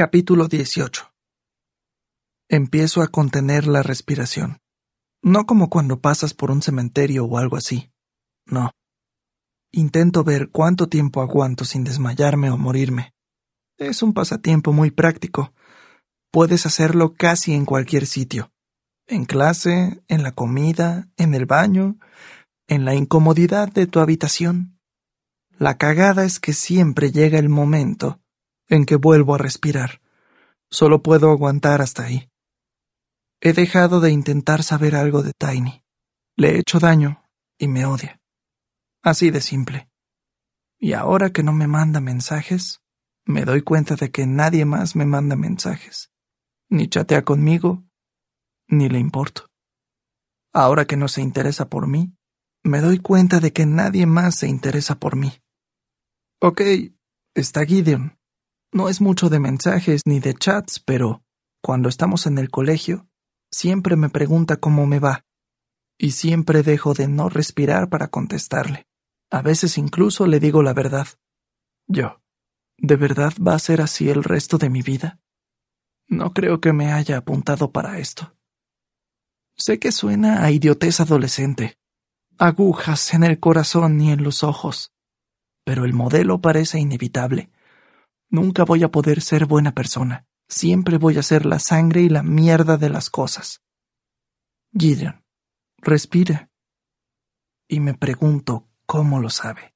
Capítulo 18. Empiezo a contener la respiración. No como cuando pasas por un cementerio o algo así. No. Intento ver cuánto tiempo aguanto sin desmayarme o morirme. Es un pasatiempo muy práctico. Puedes hacerlo casi en cualquier sitio. En clase, en la comida, en el baño, en la incomodidad de tu habitación. La cagada es que siempre llega el momento en que vuelvo a respirar. Solo puedo aguantar hasta ahí. He dejado de intentar saber algo de Tiny. Le he hecho daño y me odia. Así de simple. Y ahora que no me manda mensajes, me doy cuenta de que nadie más me manda mensajes. Ni chatea conmigo, ni le importo. Ahora que no se interesa por mí, me doy cuenta de que nadie más se interesa por mí. Ok, está Gideon. No es mucho de mensajes ni de chats, pero cuando estamos en el colegio, siempre me pregunta cómo me va, y siempre dejo de no respirar para contestarle. A veces incluso le digo la verdad. ¿De verdad va a ser así el resto de mi vida? No creo que me haya apuntado para esto. Sé que suena a idiotez adolescente, agujas en el corazón y en los ojos, pero el modelo parece inevitable. Nunca voy a poder ser buena persona. Siempre voy a ser la sangre y la mierda de las cosas. Gideon, respira. Y me pregunto cómo lo sabe.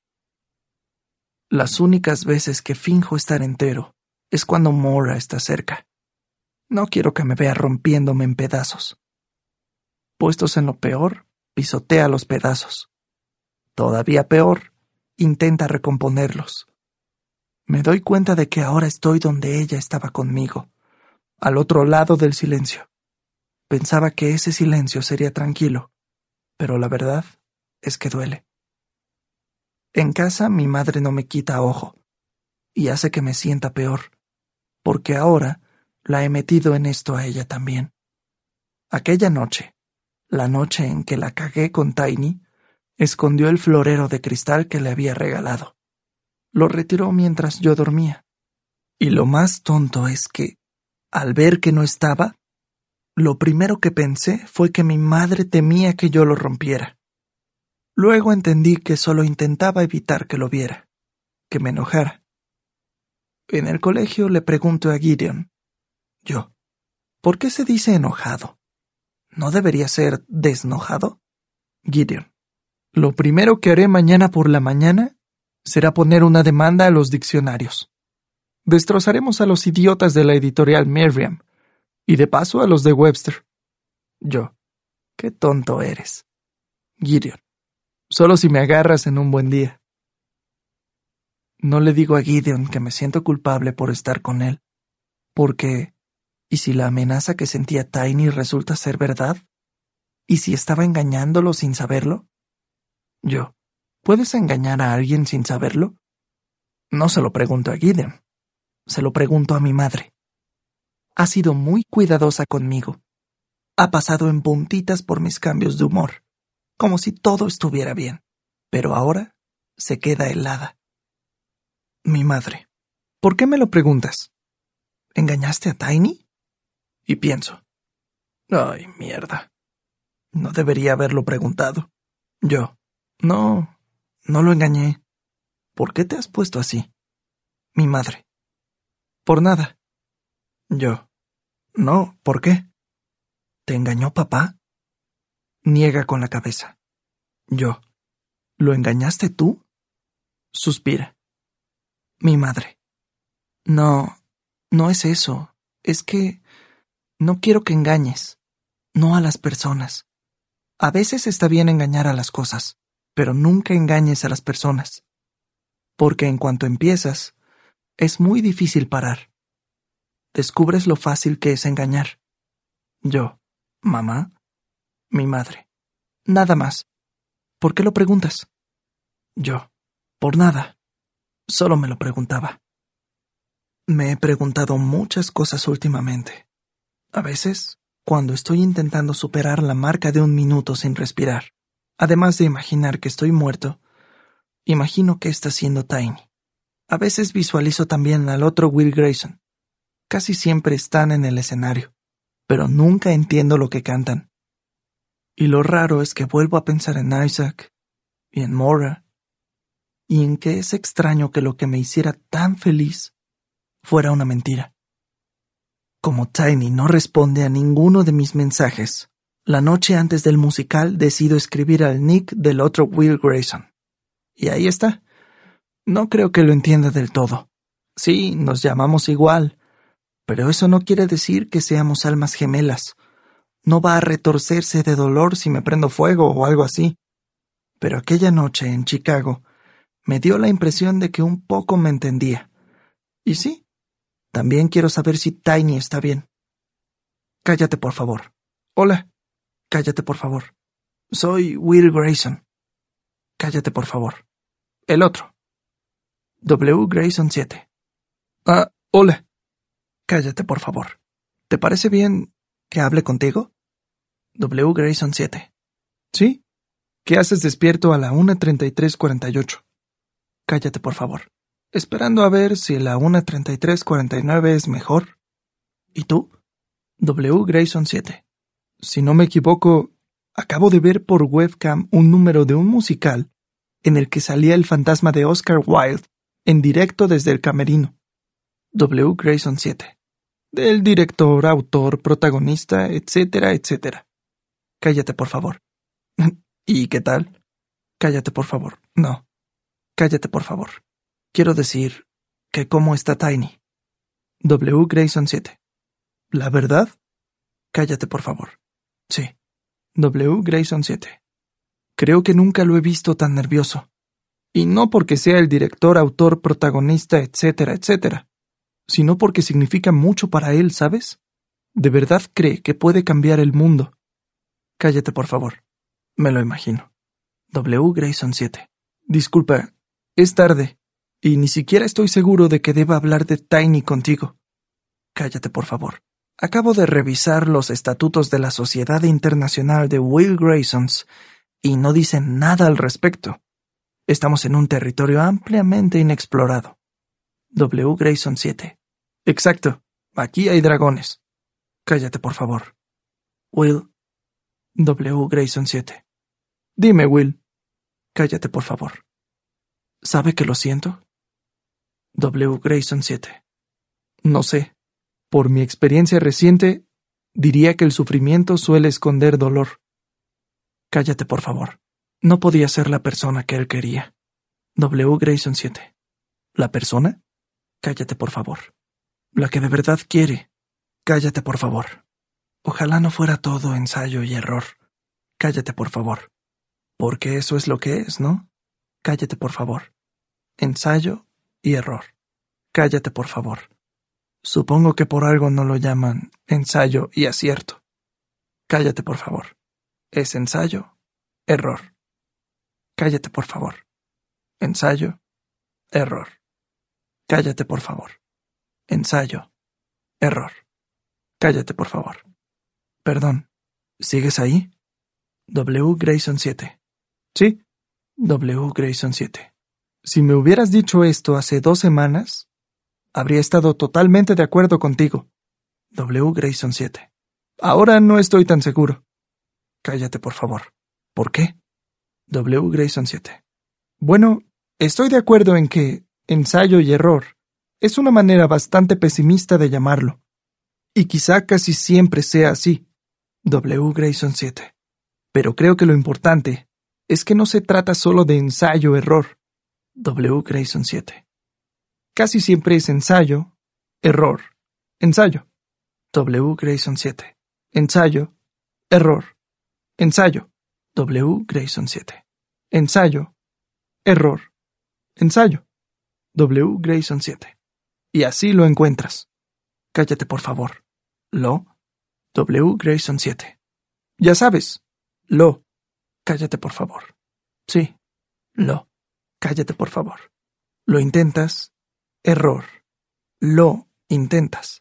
Las únicas veces que finjo estar entero es cuando Maura está cerca. No quiero que me vea rompiéndome en pedazos. Puestos en lo peor, pisotea los pedazos. Todavía peor, intenta recomponerlos. Me doy cuenta de que ahora estoy donde ella estaba conmigo, al otro lado del silencio. Pensaba que ese silencio sería tranquilo, pero la verdad es que duele. En casa mi madre no me quita ojo, y hace que me sienta peor, porque ahora la he metido en esto a ella también. Aquella noche, la noche en que la cagué con Tiny, escondió el florero de cristal que le había regalado. Lo retiró mientras yo dormía. Y lo más tonto es que, al ver que no estaba, lo primero que pensé fue que mi madre temía que yo lo rompiera. Luego entendí que solo intentaba evitar que lo viera, que me enojara. En el colegio le pregunto a Gideon, ¿por qué se dice enojado? ¿No debería ser desnojado? Gideon, lo primero que haré mañana por la mañana será poner una demanda a los diccionarios. Destrozaremos a los idiotas de la editorial Merriam y de paso a los de Webster. Qué tonto eres. Gideon, solo si me agarras en un buen día. No le digo a Gideon que me siento culpable por estar con él, porque ¿y si la amenaza que sentía Tiny resulta ser verdad? ¿Y si estaba engañándolo sin saberlo? ¿Puedes engañar a alguien sin saberlo? No se lo pregunto a Gideon, se lo pregunto a mi madre. Ha sido muy cuidadosa conmigo. Ha pasado en puntitas por mis cambios de humor, como si todo estuviera bien, pero ahora se queda helada. Mi madre, ¿por qué me lo preguntas? ¿Engañaste a Tiny? Y pienso, ay, mierda. No debería haberlo preguntado. No lo engañé. ¿Por qué te has puesto así? Mi madre, por nada. No, ¿por qué? ¿Te engañó papá? Niega con la cabeza. ¿Lo engañaste tú? Suspira. Mi madre, no es eso. Es que no quiero que engañes, no a las personas. A veces está bien engañar a las cosas, pero nunca engañes a las personas. Porque en cuanto empiezas, es muy difícil parar. Descubres lo fácil que es engañar. ¿Mamá? Mi madre. Nada más. ¿Por qué lo preguntas? Por nada. Solo me lo preguntaba. Me he preguntado muchas cosas últimamente. A veces, cuando estoy intentando superar la marca de 1 minuto sin respirar, además de imaginar que estoy muerto, imagino qué está haciendo Tiny. A veces visualizo también al otro Will Grayson. Casi siempre están en el escenario, pero nunca entiendo lo que cantan. Y lo raro es que vuelvo a pensar en Isaac y en Maura, y en que es extraño que lo que me hiciera tan feliz fuera una mentira. Como Tiny no responde a ninguno de mis mensajes, la noche antes del musical decido escribir al nick del otro Will Grayson. Y ahí está. No creo que lo entienda del todo. Sí, nos llamamos igual, pero eso no quiere decir que seamos almas gemelas. No va a retorcerse de dolor si me prendo fuego o algo así. Pero aquella noche en Chicago me dio la impresión de que un poco me entendía. Y sí, también quiero saber si Tiny está bien. Cállate, por favor. Hola. Cállate, por favor. Soy Will Grayson. Cállate, por favor. El otro. W. Grayson 7. Ah, hola. Cállate, por favor. ¿Te parece bien que hable contigo? W. Grayson 7. ¿Sí? ¿Qué haces despierto a la 1:33:48? Cállate, por favor. Esperando a ver si la 1:33:49 es mejor. ¿Y tú? W. Grayson 7. Si no me equivoco, acabo de ver por webcam un número de un musical en el que salía el fantasma de Oscar Wilde en directo desde el camerino. W. Grayson 7. Del director, autor, protagonista, etcétera, etcétera. Cállate, por favor. ¿Y qué tal? Cállate, por favor. No. Cállate, por favor. Quiero decir que cómo está Tiny. W. Grayson 7. ¿La verdad? Cállate, por favor. Sí. W. Grayson 7. Creo que nunca lo he visto tan nervioso. Y no porque sea el director, autor, protagonista, etcétera, etcétera, sino porque significa mucho para él, ¿sabes? De verdad cree que puede cambiar el mundo. Cállate, por favor. Me lo imagino. W. Grayson 7. Disculpa, es tarde, y ni siquiera estoy seguro de que deba hablar de Tiny contigo. Cállate, por favor. Acabo de revisar los estatutos de la Sociedad Internacional de Will Graysons y no dicen nada al respecto. Estamos en un territorio ampliamente inexplorado. W. Grayson 7. Exacto. Aquí hay dragones. Cállate, por favor. Will. W. Grayson 7. Dime, Will. Cállate, por favor. ¿Sabe que lo siento? W. Grayson 7. No sé. Por mi experiencia reciente, diría que el sufrimiento suele esconder dolor. Cállate, por favor. No podía ser la persona que él quería. W. Grayson 7. ¿La persona? Cállate, por favor. La que de verdad quiere. Cállate, por favor. Ojalá no fuera todo ensayo y error. Cállate, por favor. Porque eso es lo que es, ¿no? Cállate, por favor. Ensayo y error. Cállate, por favor. Supongo que por algo no lo llaman ensayo y acierto. Cállate, por favor. Es ensayo, error. Cállate, por favor. Ensayo, error. Cállate, por favor. Ensayo, error. Cállate, por favor. Perdón. ¿Sigues ahí? W. Grayson 7. Sí, W. Grayson 7. Si me hubieras dicho esto hace 2 semanas, habría estado totalmente de acuerdo contigo. W. Grayson 7. Ahora no estoy tan seguro. Cállate, por favor. ¿Por qué? W. Grayson 7. Bueno, estoy de acuerdo en que ensayo y error es una manera bastante pesimista de llamarlo. Y quizá casi siempre sea así. W. Grayson 7. Pero creo que lo importante es que no se trata solo de ensayo-error. W. Grayson 7. Casi siempre es ensayo, error, ensayo. W. Grayson 7. Ensayo, error, ensayo. W. Grayson 7. Ensayo, error, ensayo. W. Grayson 7. Y así lo encuentras. Cállate, por favor. Lo. W. Grayson 7. Ya sabes. Lo. Cállate, por favor. Sí. Lo. Cállate, por favor. Lo intentas. Error. Lo intentas.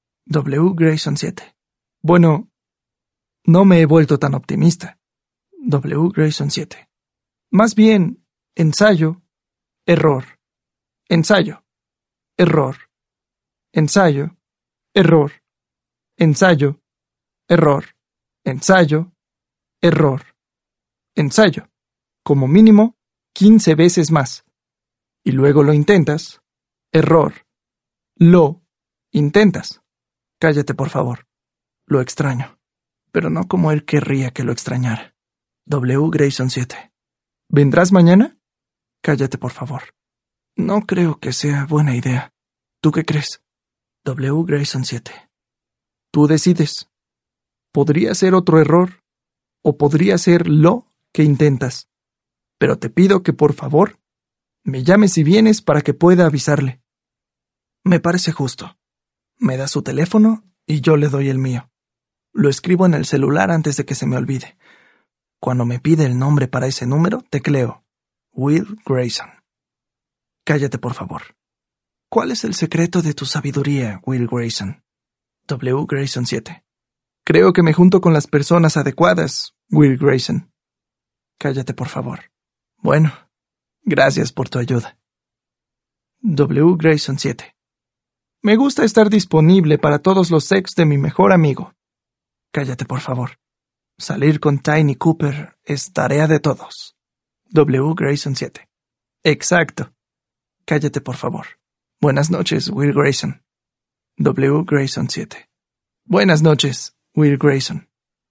W. Grayson 7. Bueno, no me he vuelto tan optimista. W. Grayson 7. Más bien, ensayo, error, ensayo, error, ensayo, error, ensayo, error, ensayo, error, ensayo. Como mínimo 15 veces más. Y luego lo intentas, error, lo intentas. Cállate, por favor. Lo extraño, pero no como él querría que lo extrañara. W. Grayson 7. ¿Vendrás mañana? Cállate, por favor. No creo que sea buena idea. ¿Tú qué crees? W. Grayson 7. Tú decides. Podría ser otro error, o podría ser lo que intentas. Pero te pido que, por favor, me llames si vienes para que pueda avisarle. Me parece justo. Me da su teléfono y yo le doy el mío. Lo escribo en el celular antes de que se me olvide. Cuando me pide el nombre para ese número, tecleo Will Grayson. Cállate, por favor. ¿Cuál es el secreto de tu sabiduría, Will Grayson? W. Grayson 7. Creo que me junto con las personas adecuadas, Will Grayson. Cállate, por favor. Bueno, gracias por tu ayuda. W. Grayson 7. Me gusta estar disponible para todos los ex de mi mejor amigo. Cállate, por favor. Salir con Tiny Cooper es tarea de todos. W. Grayson 7. Exacto. Cállate, por favor. Buenas noches, Will Grayson. W. Grayson 7. Buenas noches, Will Grayson.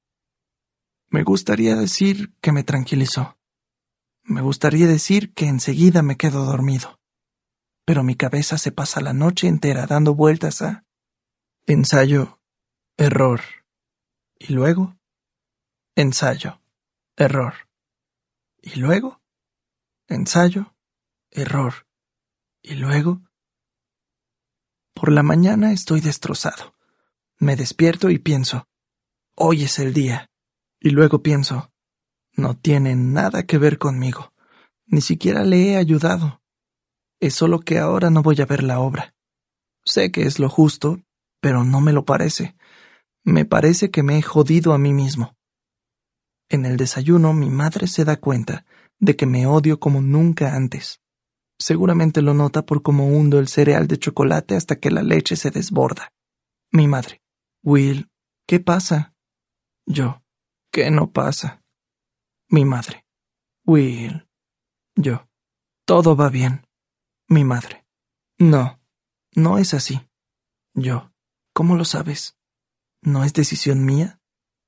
Me gustaría decir que me tranquilizó. Me gustaría decir que enseguida me quedo dormido. Pero mi cabeza se pasa la noche entera dando vueltas a ensayo, error. Y luego, ensayo, error. Y luego, ensayo, error. Y luego, por la mañana estoy destrozado. Me despierto y pienso, hoy es el día. Y luego pienso, no tiene nada que ver conmigo. Ni siquiera le he ayudado. Es solo que ahora no voy a ver la obra. Sé que es lo justo, pero no me lo parece. Me parece que me he jodido a mí mismo. En el desayuno mi madre se da cuenta de que me odio como nunca antes. Seguramente lo nota por cómo hundo el cereal de chocolate hasta que la leche se desborda. Mi madre. Will, ¿qué pasa? Yo. ¿Qué no pasa? Mi madre. Will. Yo. Todo va bien. Mi madre. No, no es así. Yo. ¿Cómo lo sabes? ¿No es decisión mía?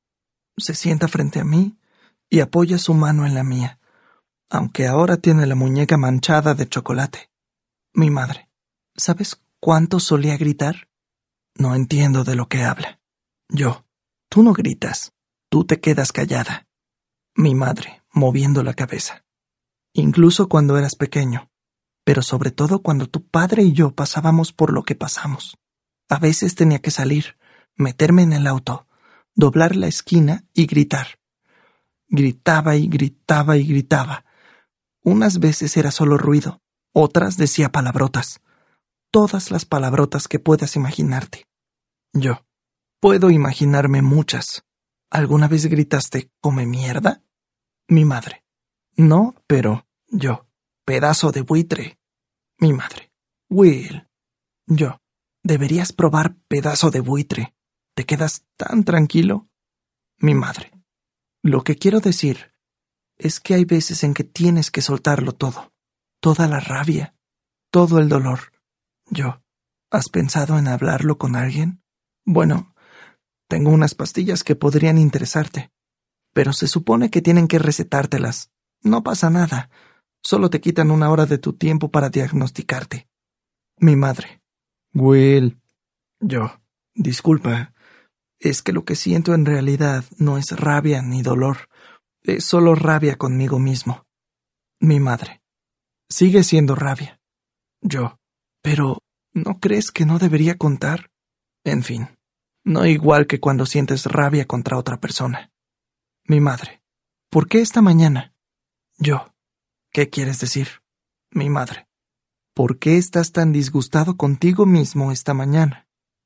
Se sienta frente a mí y apoya su mano en la mía, aunque ahora tiene la muñeca manchada de chocolate. Mi madre. ¿Sabes cuánto solía gritar? No entiendo de lo que habla. Yo. Tú no gritas. Tú te quedas callada. Mi madre, moviendo la cabeza. Incluso cuando eras pequeño, pero sobre todo cuando tu padre y yo pasábamos por lo que pasamos. A veces tenía que salir, meterme en el auto, doblar la esquina y gritar. Gritaba y gritaba y gritaba. Unas veces era solo ruido, otras decía palabrotas. Todas las palabrotas que puedas imaginarte. Yo. Puedo imaginarme muchas. ¿Alguna vez gritaste come mierda? Mi madre. No, pero yo. Pedazo de buitre. Mi madre. Will. Yo. Deberías probar pedazo de buitre. ¿Te quedas tan tranquilo? Mi madre. Lo que quiero decir es que hay veces en que tienes que soltarlo todo. Toda la rabia. Todo el dolor. Yo. ¿Has pensado en hablarlo con alguien? Bueno, tengo unas pastillas que podrían interesarte, pero se supone que tienen que recetártelas. No pasa nada. Solo te quitan 1 hora de tu tiempo para diagnosticarte. Mi madre. Will. Yo. Disculpa. Es que lo que siento en realidad no es rabia ni dolor. Es solo rabia conmigo mismo. Mi madre. Sigue siendo rabia. Yo. Pero, ¿no crees que no debería contar? En fin. No igual que cuando sientes rabia contra otra persona. Mi madre. ¿Por qué esta mañana? Yo. ¿Qué quieres decir? Mi madre. ¿Por qué estás tan disgustado contigo mismo esta mañana?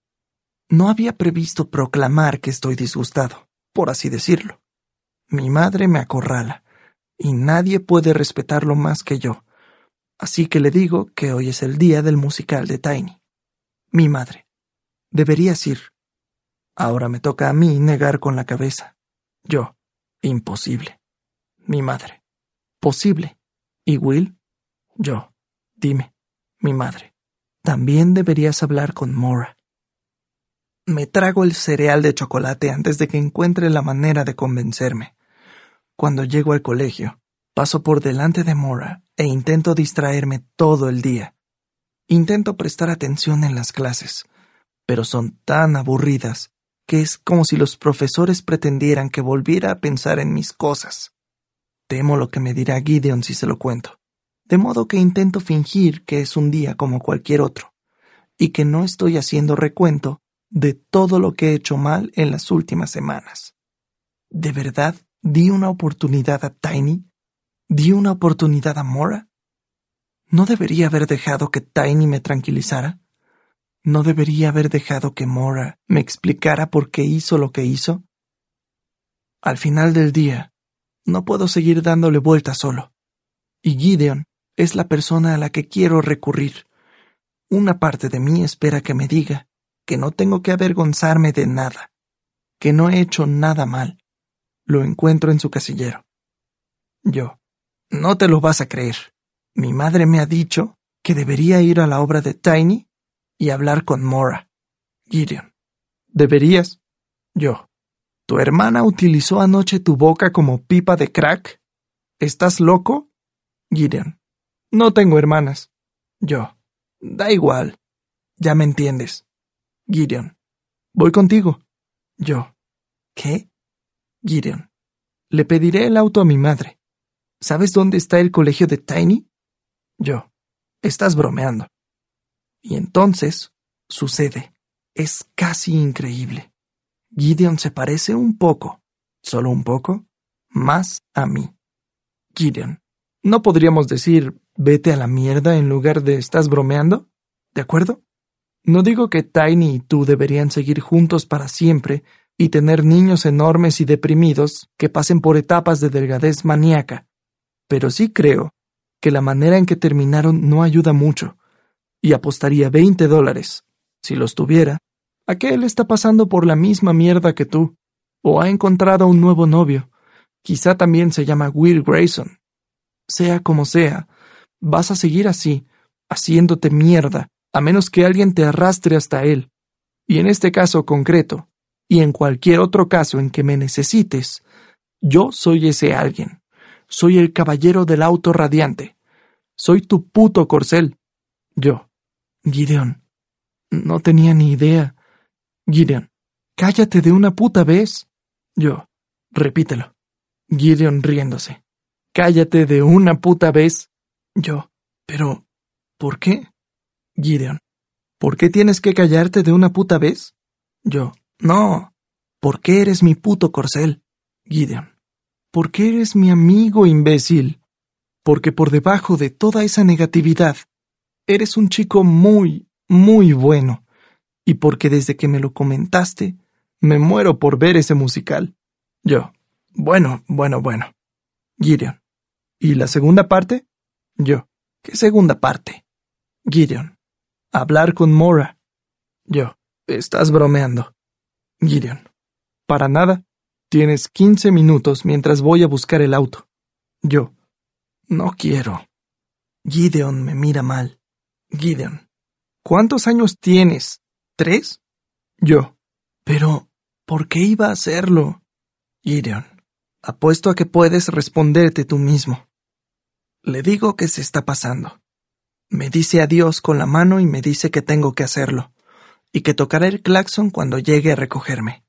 No había previsto proclamar que estoy disgustado, por así decirlo. Mi madre me acorrala, y nadie puede respetarlo más que yo. Así que le digo que hoy es el día del musical de Tiny. Mi madre. Deberías ir. Ahora me toca a mí negar con la cabeza. Yo. Imposible. Mi madre. Posible. ¿Y Will? Yo. Dime. Mi madre. También deberías hablar con Maura. Me trago el cereal de chocolate antes de que encuentre la manera de convencerme. Cuando llego al colegio, paso por delante de Maura e intento distraerme todo el día. Intento prestar atención en las clases, pero son tan aburridas que es como si los profesores pretendieran que volviera a pensar en mis cosas. Temo lo que me dirá Gideon si se lo cuento, de modo que intento fingir que es un día como cualquier otro, y que no estoy haciendo recuento de todo lo que he hecho mal en las últimas semanas. ¿De verdad di una oportunidad a Tiny? ¿Di una oportunidad a Maura? ¿No debería haber dejado que Tiny me tranquilizara? ¿No debería haber dejado que Maura me explicara por qué hizo lo que hizo? Al final del día, no puedo seguir dándole vueltas solo. Y Gideon es la persona a la que quiero recurrir. Una parte de mí espera que me diga que no tengo que avergonzarme de nada, que no he hecho nada mal. Lo encuentro en su casillero. Yo. No te lo vas a creer. Mi madre me ha dicho que debería ir a la obra de Tiny y hablar con Maura. Gideon. ¿Deberías? Yo. ¿Tu hermana utilizó anoche tu boca como pipa de crack? ¿Estás loco? Gideon. No tengo hermanas. Yo. Da igual. Ya me entiendes. Gideon. Voy contigo. Yo. ¿Qué? Gideon. Le pediré el auto a mi madre. ¿Sabes dónde está el colegio de Tiny? Yo. Estás bromeando. Y entonces sucede. Es casi increíble. Gideon se parece un poco, solo un poco, más a mí. Gideon. ¿No podríamos decir vete a la mierda en lugar de estás bromeando? ¿De acuerdo? No digo que Tiny y tú deberían seguir juntos para siempre y tener niños enormes y deprimidos que pasen por etapas de delgadez maníaca, pero sí creo que la manera en que terminaron no ayuda mucho, y apostaría $20, si los tuviera, a que él está pasando por la misma mierda que tú, o ha encontrado un nuevo novio, quizá también se llama Will Grayson. Sea como sea, vas a seguir así, haciéndote mierda, a menos que alguien te arrastre hasta él. Y en este caso concreto, y en cualquier otro caso en que me necesites, yo soy ese alguien. Soy el caballero del auto radiante. Soy tu puto corcel. Yo. Gideon. No tenía ni idea. Gideon. Cállate de una puta vez. Yo. Repítelo. Gideon riéndose. Cállate de una puta vez. Yo. Pero, ¿por qué? Gideon. ¿Por qué tienes que callarte de una puta vez? Yo. No. ¿Por qué eres mi puto corcel? Gideon. Porque eres mi amigo, imbécil. Porque por debajo de toda esa negatividad, eres un chico muy, muy bueno. Y porque desde que me lo comentaste, me muero por ver ese musical. Yo. Bueno. Gideon. ¿Y la segunda parte? Yo. ¿Qué segunda parte? Gideon. Hablar con Maura. Yo. Estás bromeando. Gideon. Para nada. Tienes 15 minutos mientras voy a buscar el auto. Yo. No quiero. Gideon me mira mal. Gideon. ¿Cuántos años tienes? ¿3? Yo. Pero, ¿por qué iba a hacerlo? Gideon. Apuesto a que puedes responderte tú mismo. Le digo que se está pasando. Me dice adiós con la mano y me dice que tengo que hacerlo, y que tocará el claxon cuando llegue a recogerme.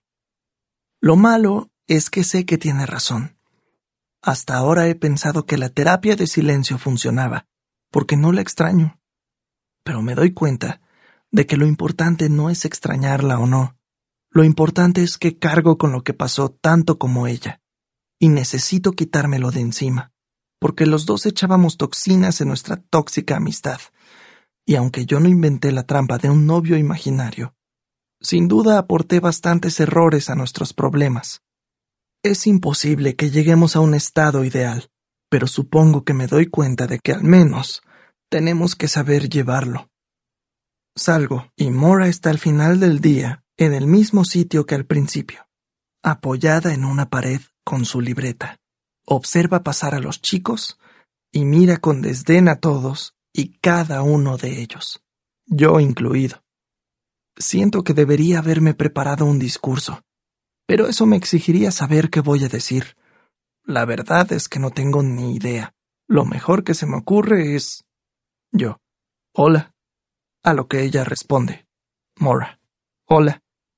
Lo malo es que sé que tiene razón. Hasta ahora he pensado que la terapia de silencio funcionaba, porque no la extraño. Pero me doy cuenta de que lo importante no es extrañarla o no. Lo importante es que cargo con lo que pasó tanto como ella, y necesito quitármelo de encima, porque los dos echábamos toxinas en nuestra tóxica amistad, y aunque yo no inventé la trampa de un novio imaginario, sin duda aporté bastantes errores a nuestros problemas. Es imposible que lleguemos a un estado ideal, pero supongo que me doy cuenta de que al menos tenemos que saber llevarlo. Salgo y Mora está al final del día en el mismo sitio que al principio, apoyada en una pared con su libreta. Observa pasar a los chicos y mira con desdén a todos y cada uno de ellos, yo incluido. Siento que debería haberme preparado un discurso, pero eso me exigiría saber qué voy a decir. La verdad es que no tengo ni idea. Lo mejor que se me ocurre es... yo. Hola. A lo que ella responde. Mora. Hola.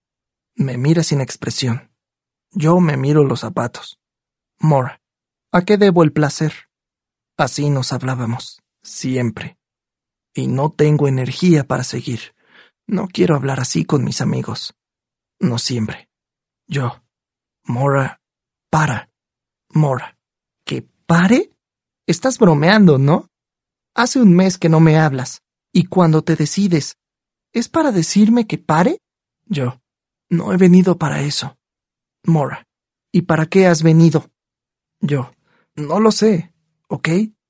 Me mira sin expresión. Yo me miro los zapatos. Mora. ¿A qué debo el placer? Así nos hablábamos. Siempre. Y no tengo energía para seguir. No quiero hablar así con mis amigos. No siempre. Yo. Mora. Para. Mora. ¿Que pare? Estás bromeando, ¿no? Hace un mes que no me hablas. Y cuando te decides, ¿es para decirme que pare? Yo. No he venido para eso. Mora. ¿Y para qué has venido? Yo. No lo sé, ¿ok?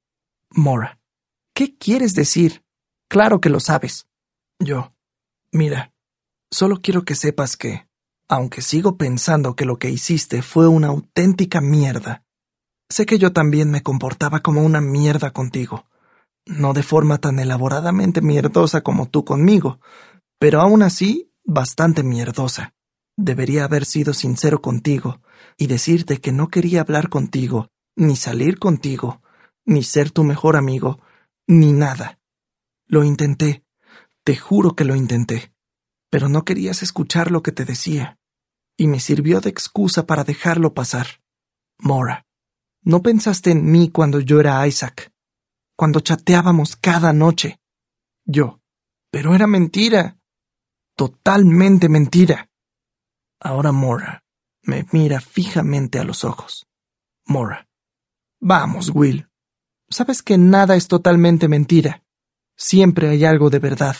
Mora. ¿Qué quieres decir? Claro que lo sabes. Yo. Mira, solo quiero que sepas que, aunque sigo pensando que lo que hiciste fue una auténtica mierda, sé que yo también me comportaba como una mierda contigo. No de forma tan elaboradamente mierdosa como tú conmigo, pero aún así bastante mierdosa. Debería haber sido sincero contigo y decirte que no quería hablar contigo, ni salir contigo, ni ser tu mejor amigo, ni nada. Lo intenté, te juro que lo intenté, pero no querías escuchar lo que te decía, y me sirvió de excusa para dejarlo pasar. Mora, no pensaste en mí cuando yo era Isaac, cuando chateábamos cada noche. Yo, pero era mentira, totalmente mentira. Ahora Mora me mira fijamente a los ojos. Mora, vamos, Will. Sabes que nada es totalmente mentira. Siempre hay algo de verdad.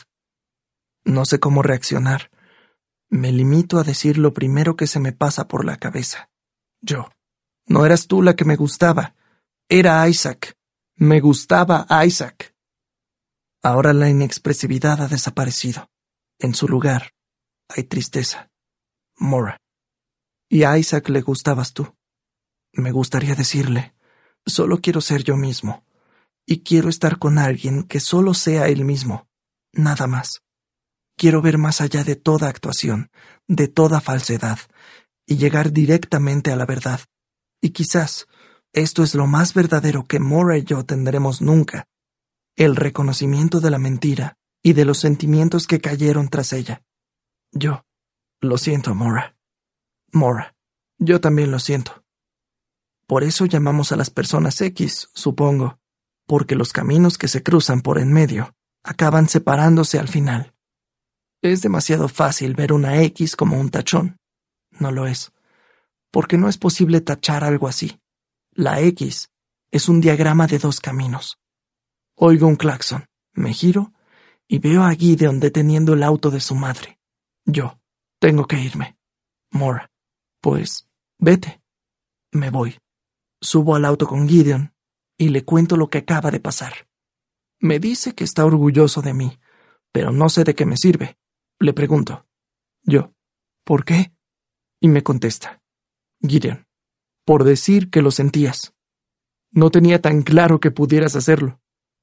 No sé cómo reaccionar. Me limito a decir lo primero que se me pasa por la cabeza. Yo. No eras tú la que me gustaba. Era Isaac. Me gustaba Isaac. Ahora la inexpresividad ha desaparecido. En su lugar hay tristeza. Mora. Y a Isaac le gustabas tú. Me gustaría decirle, solo quiero ser yo mismo. Y quiero estar con alguien que solo sea él mismo. Nada más. Quiero ver más allá de toda actuación, de toda falsedad, y llegar directamente a la verdad. Y quizás esto es lo más verdadero que Mora y yo tendremos nunca, el reconocimiento de la mentira y de los sentimientos que cayeron tras ella. Yo lo siento, Mora. Mora, yo también lo siento. Por eso llamamos a las personas X, supongo, porque los caminos que se cruzan por en medio acaban separándose al final. Es demasiado fácil ver una X como un tachón. No lo es, porque no es posible tachar algo así. La X es un diagrama de dos caminos. Oigo un claxon, me giro y veo a Gideon deteniendo el auto de su madre. Yo, tengo que irme. Mora, pues, vete. Me voy. Subo al auto con Gideon y le cuento lo que acaba de pasar. Me dice que está orgulloso de mí, pero no sé de qué me sirve. Le pregunto. Yo, ¿por qué? Y me contesta. Gideon, por decir que lo sentías. No tenía tan claro que pudieras hacerlo.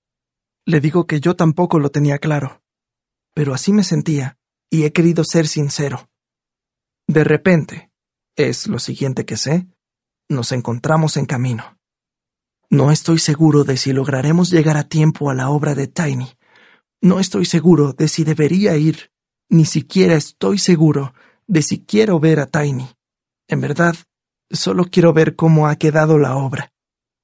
Le digo que yo tampoco lo tenía claro, pero así me sentía y he querido ser sincero. De repente, es lo siguiente que sé, nos encontramos en camino. No estoy seguro de si lograremos llegar a tiempo a la obra de Tiny. No estoy seguro de si debería ir. Ni siquiera estoy seguro de si quiero ver a Tiny. En verdad, solo quiero ver cómo ha quedado la obra.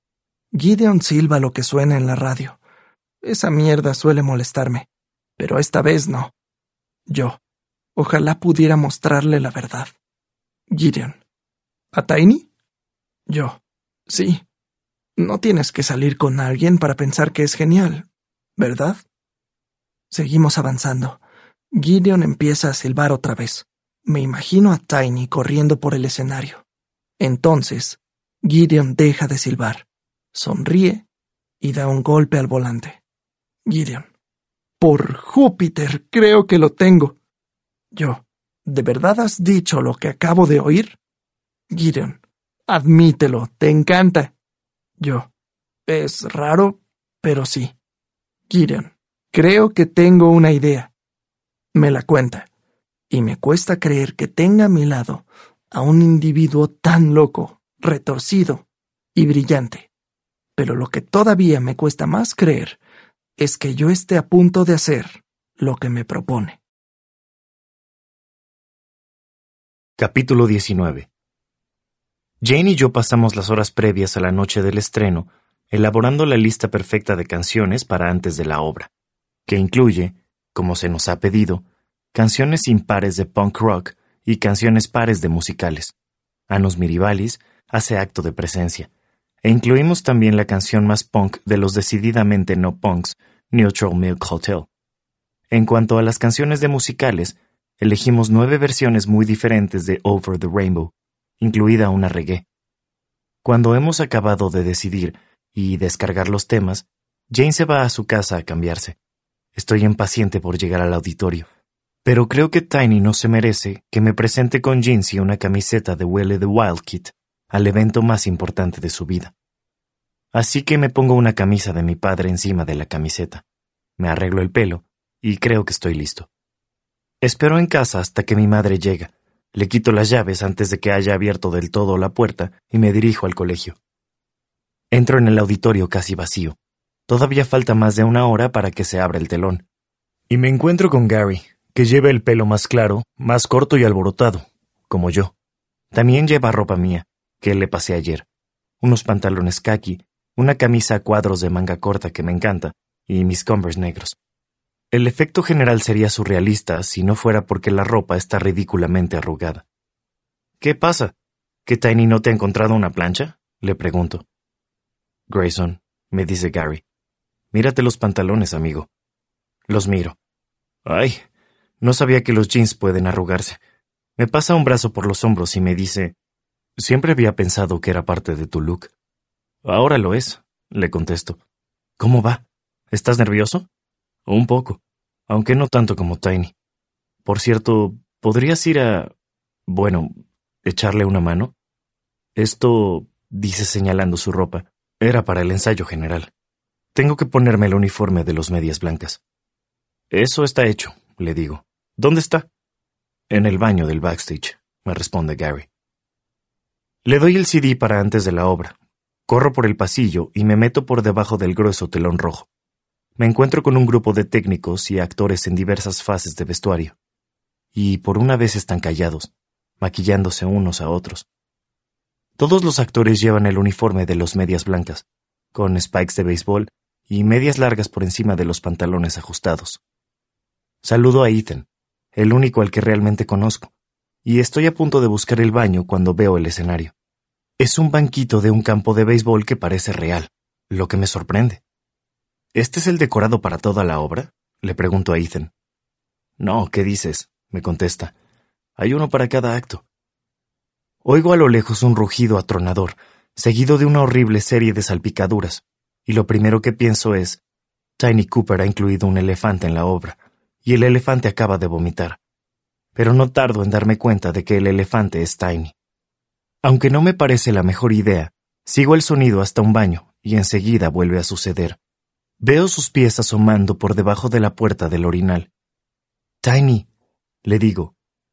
Gideon silba lo que suena en la radio. Esa mierda suele molestarme, pero esta vez no. Yo. Ojalá pudiera mostrarle la verdad. Gideon. ¿A Tiny? Yo. Sí. No tienes que salir con alguien para pensar que es genial, ¿verdad? Seguimos avanzando. Gideon empieza a silbar otra vez. Me imagino a Tiny corriendo por el escenario. Entonces, Gideon deja de silbar, sonríe y da un golpe al volante. Gideon. Por Júpiter, creo que lo tengo. Yo, ¿de verdad has dicho lo que acabo de oír? Gideon, admítelo, te encanta. Yo, es raro, pero sí. Gideon, creo que tengo una idea. Me la cuenta, y me cuesta creer que tenga a mi lado a un individuo tan loco, retorcido y brillante. Pero lo que todavía me cuesta más creer es que yo esté a punto de hacer lo que me propone. Capítulo 19. Jane y yo pasamos las horas previas a la noche del estreno elaborando la lista perfecta de canciones para antes de la obra, que incluye, como se nos ha pedido, canciones impares de punk rock y canciones pares de musicales. Anos Miribali's hace acto de presencia, e incluimos también la canción más punk de los decididamente no punks, Neutral Milk Hotel. En cuanto a las canciones de musicales, elegimos 9 versiones muy diferentes de Over the Rainbow, incluida una reggae. Cuando hemos acabado de decidir y descargar los temas, Jane se va a su casa a cambiarse. Estoy impaciente por llegar al auditorio, pero creo que Tiny no se merece que me presente con jeans y una camiseta de Willie the Wild Kid al evento más importante de su vida. Así que me pongo una camisa de mi padre encima de la camiseta, me arreglo el pelo y creo que estoy listo. Espero en casa hasta que mi madre llega. Le quito las llaves antes de que haya abierto del todo la puerta y me dirijo al colegio. Entro en el auditorio casi vacío. Todavía falta más de una hora para que se abra el telón. Y me encuentro con Gary, que lleva el pelo más claro, más corto y alborotado, como yo. También lleva ropa mía, que le pasé ayer. Unos pantalones khaki, una camisa a cuadros de manga corta que me encanta, y mis Converse negros. El efecto general sería surrealista si no fuera porque la ropa está ridículamente arrugada. ¿Qué pasa? ¿Que Tiny no te ha encontrado una plancha? Le pregunto. Grayson, me dice Gary, mírate los pantalones, amigo. Los miro. Ay, no sabía que los jeans pueden arrugarse. Me pasa un brazo por los hombros y me dice, siempre había pensado que era parte de tu look. Ahora lo es, le contesto. ¿Cómo va? ¿Estás nervioso? Un poco, aunque no tanto como Tiny. Por cierto, ¿podrías ir echarle una mano? Esto, dice señalando su ropa, era para el ensayo general. Tengo que ponerme el uniforme de los medias blancas. Eso está hecho, le digo. ¿Dónde está? En el baño del backstage, me responde Gary. Le doy el CD para antes de la obra. Corro por el pasillo y me meto por debajo del grueso telón rojo. Me encuentro con un grupo de técnicos y actores en diversas fases de vestuario. Y por una vez están callados, maquillándose unos a otros. Todos los actores llevan el uniforme de los medias blancas, con spikes de béisbol y medias largas por encima de los pantalones ajustados. Saludo a Ethan, el único al que realmente conozco, y estoy a punto de buscar el baño cuando veo el escenario. Es un banquito de un campo de béisbol que parece real, lo que me sorprende. ¿Este es el decorado para toda la obra? Le pregunto a Ethan. No, ¿qué dices? Me contesta. Hay uno para cada acto. Oigo a lo lejos un rugido atronador, seguido de una horrible serie de salpicaduras, y lo primero que pienso es, Tiny Cooper ha incluido un elefante en la obra, y el elefante acaba de vomitar. Pero no tardo en darme cuenta de que el elefante es Tiny. Aunque no me parece la mejor idea, sigo el sonido hasta un baño, y enseguida vuelve a suceder. Veo sus pies asomando por debajo de la puerta del orinal. Tiny, le digo.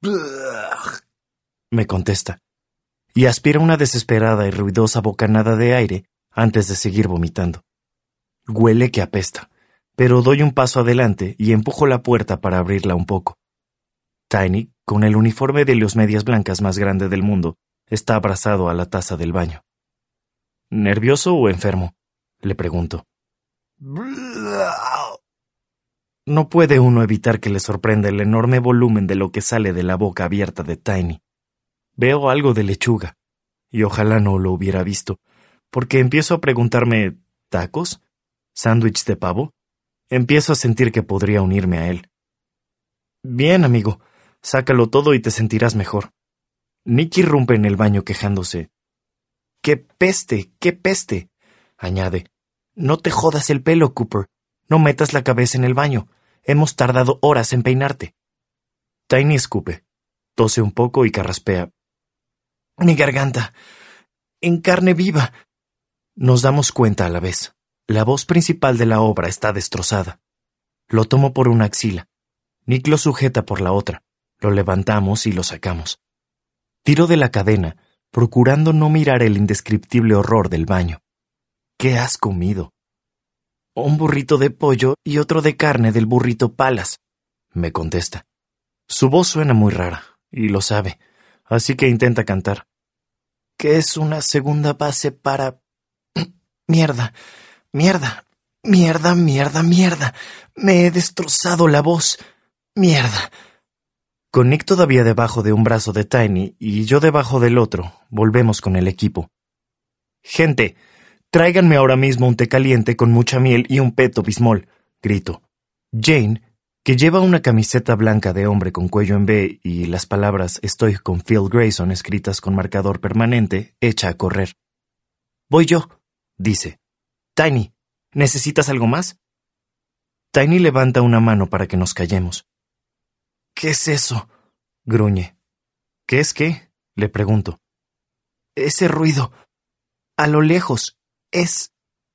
Me contesta, y aspira una desesperada y ruidosa bocanada de aire antes de seguir vomitando. Huele que apesta, pero doy un paso adelante y empujo la puerta para abrirla un poco. Tiny, con el uniforme de los medias blancas más grande del mundo, está abrazado a la taza del baño. ¿Nervioso o enfermo?, le pregunto. No puede uno evitar que le sorprenda el enorme volumen de lo que sale de la boca abierta de Tiny. Veo algo de lechuga, y ojalá no lo hubiera visto, porque empiezo a preguntarme, ¿tacos? ¿Sándwich de pavo? Empiezo a sentir que podría unirme a él. Bien, amigo, sácalo todo y te sentirás mejor. Nick irrumpe en el baño quejándose. ¡Qué peste! ¡Qué peste!, añade. No te jodas el pelo, Cooper. No metas la cabeza en el baño. Hemos tardado horas en peinarte. Tiny escupe, tose un poco y carraspea. Mi garganta. En carne viva. Nos damos cuenta a la vez. La voz principal de la obra está destrozada. Lo tomo por una axila. Nick lo sujeta por la otra. Lo levantamos y lo sacamos. Tiro de la cadena, procurando no mirar el indescriptible horror del baño. ¿Qué has comido? Un burrito de pollo y otro de carne del burrito Palas, me contesta. Su voz suena muy rara, y lo sabe, así que intenta cantar. ¿Qué es una segunda base para... Mierda, mierda, mierda, mierda, mierda. Me he destrozado la voz. Mierda. Con Nick todavía debajo de un brazo de Tiny y yo debajo del otro, volvemos con el equipo. Gente, tráiganme ahora mismo un té caliente con mucha miel y un peto bismol, grito. Jane, que lleva una camiseta blanca de hombre con cuello en V y las palabras "Estoy con Phil Grayson" escritas con marcador permanente, echa a correr. Voy yo, dice. Tiny, ¿necesitas algo más? Tiny levanta una mano para que nos callemos. ¿Qué es eso? Gruñe. ¿Qué es qué? Le pregunto. Ese ruido. A lo lejos. Es...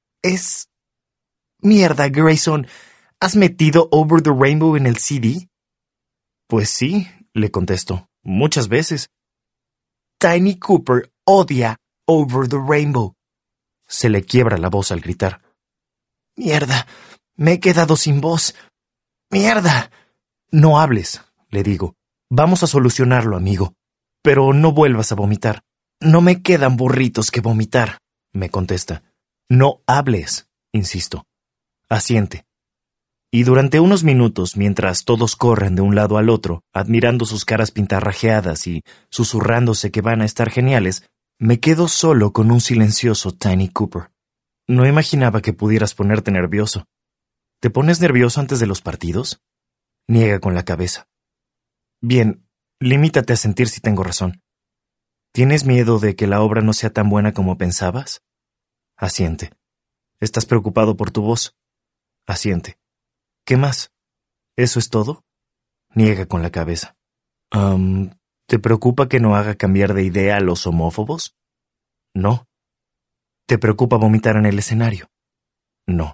Mierda, Grayson. ¿Has metido Over the Rainbow en el CD? Pues sí, le contesto. Muchas veces. Tiny Cooper odia Over the Rainbow. Se le quiebra la voz al gritar. Mierda. Me he quedado sin voz. Mierda. No hables, le digo. Vamos a solucionarlo, amigo. Pero no vuelvas a vomitar. No me quedan burritos que vomitar, me contesta. No hables, insisto. Asiente. Y durante unos minutos, mientras todos corren de un lado al otro, admirando sus caras pintarrajeadas y susurrándose que van a estar geniales, me quedo solo con un silencioso Tiny Cooper. No imaginaba que pudieras ponerte nervioso. ¿Te pones nervioso antes de los partidos? Niega con la cabeza. Bien, limítate a sentir si tengo razón. ¿Tienes miedo de que la obra no sea tan buena como pensabas? Asiente. ¿Estás preocupado por tu voz? Asiente. ¿Qué más? ¿Eso es todo? Niega con la cabeza. ¿Te preocupa que no haga cambiar de idea a los homófobos? No. ¿Te preocupa vomitar en el escenario? No.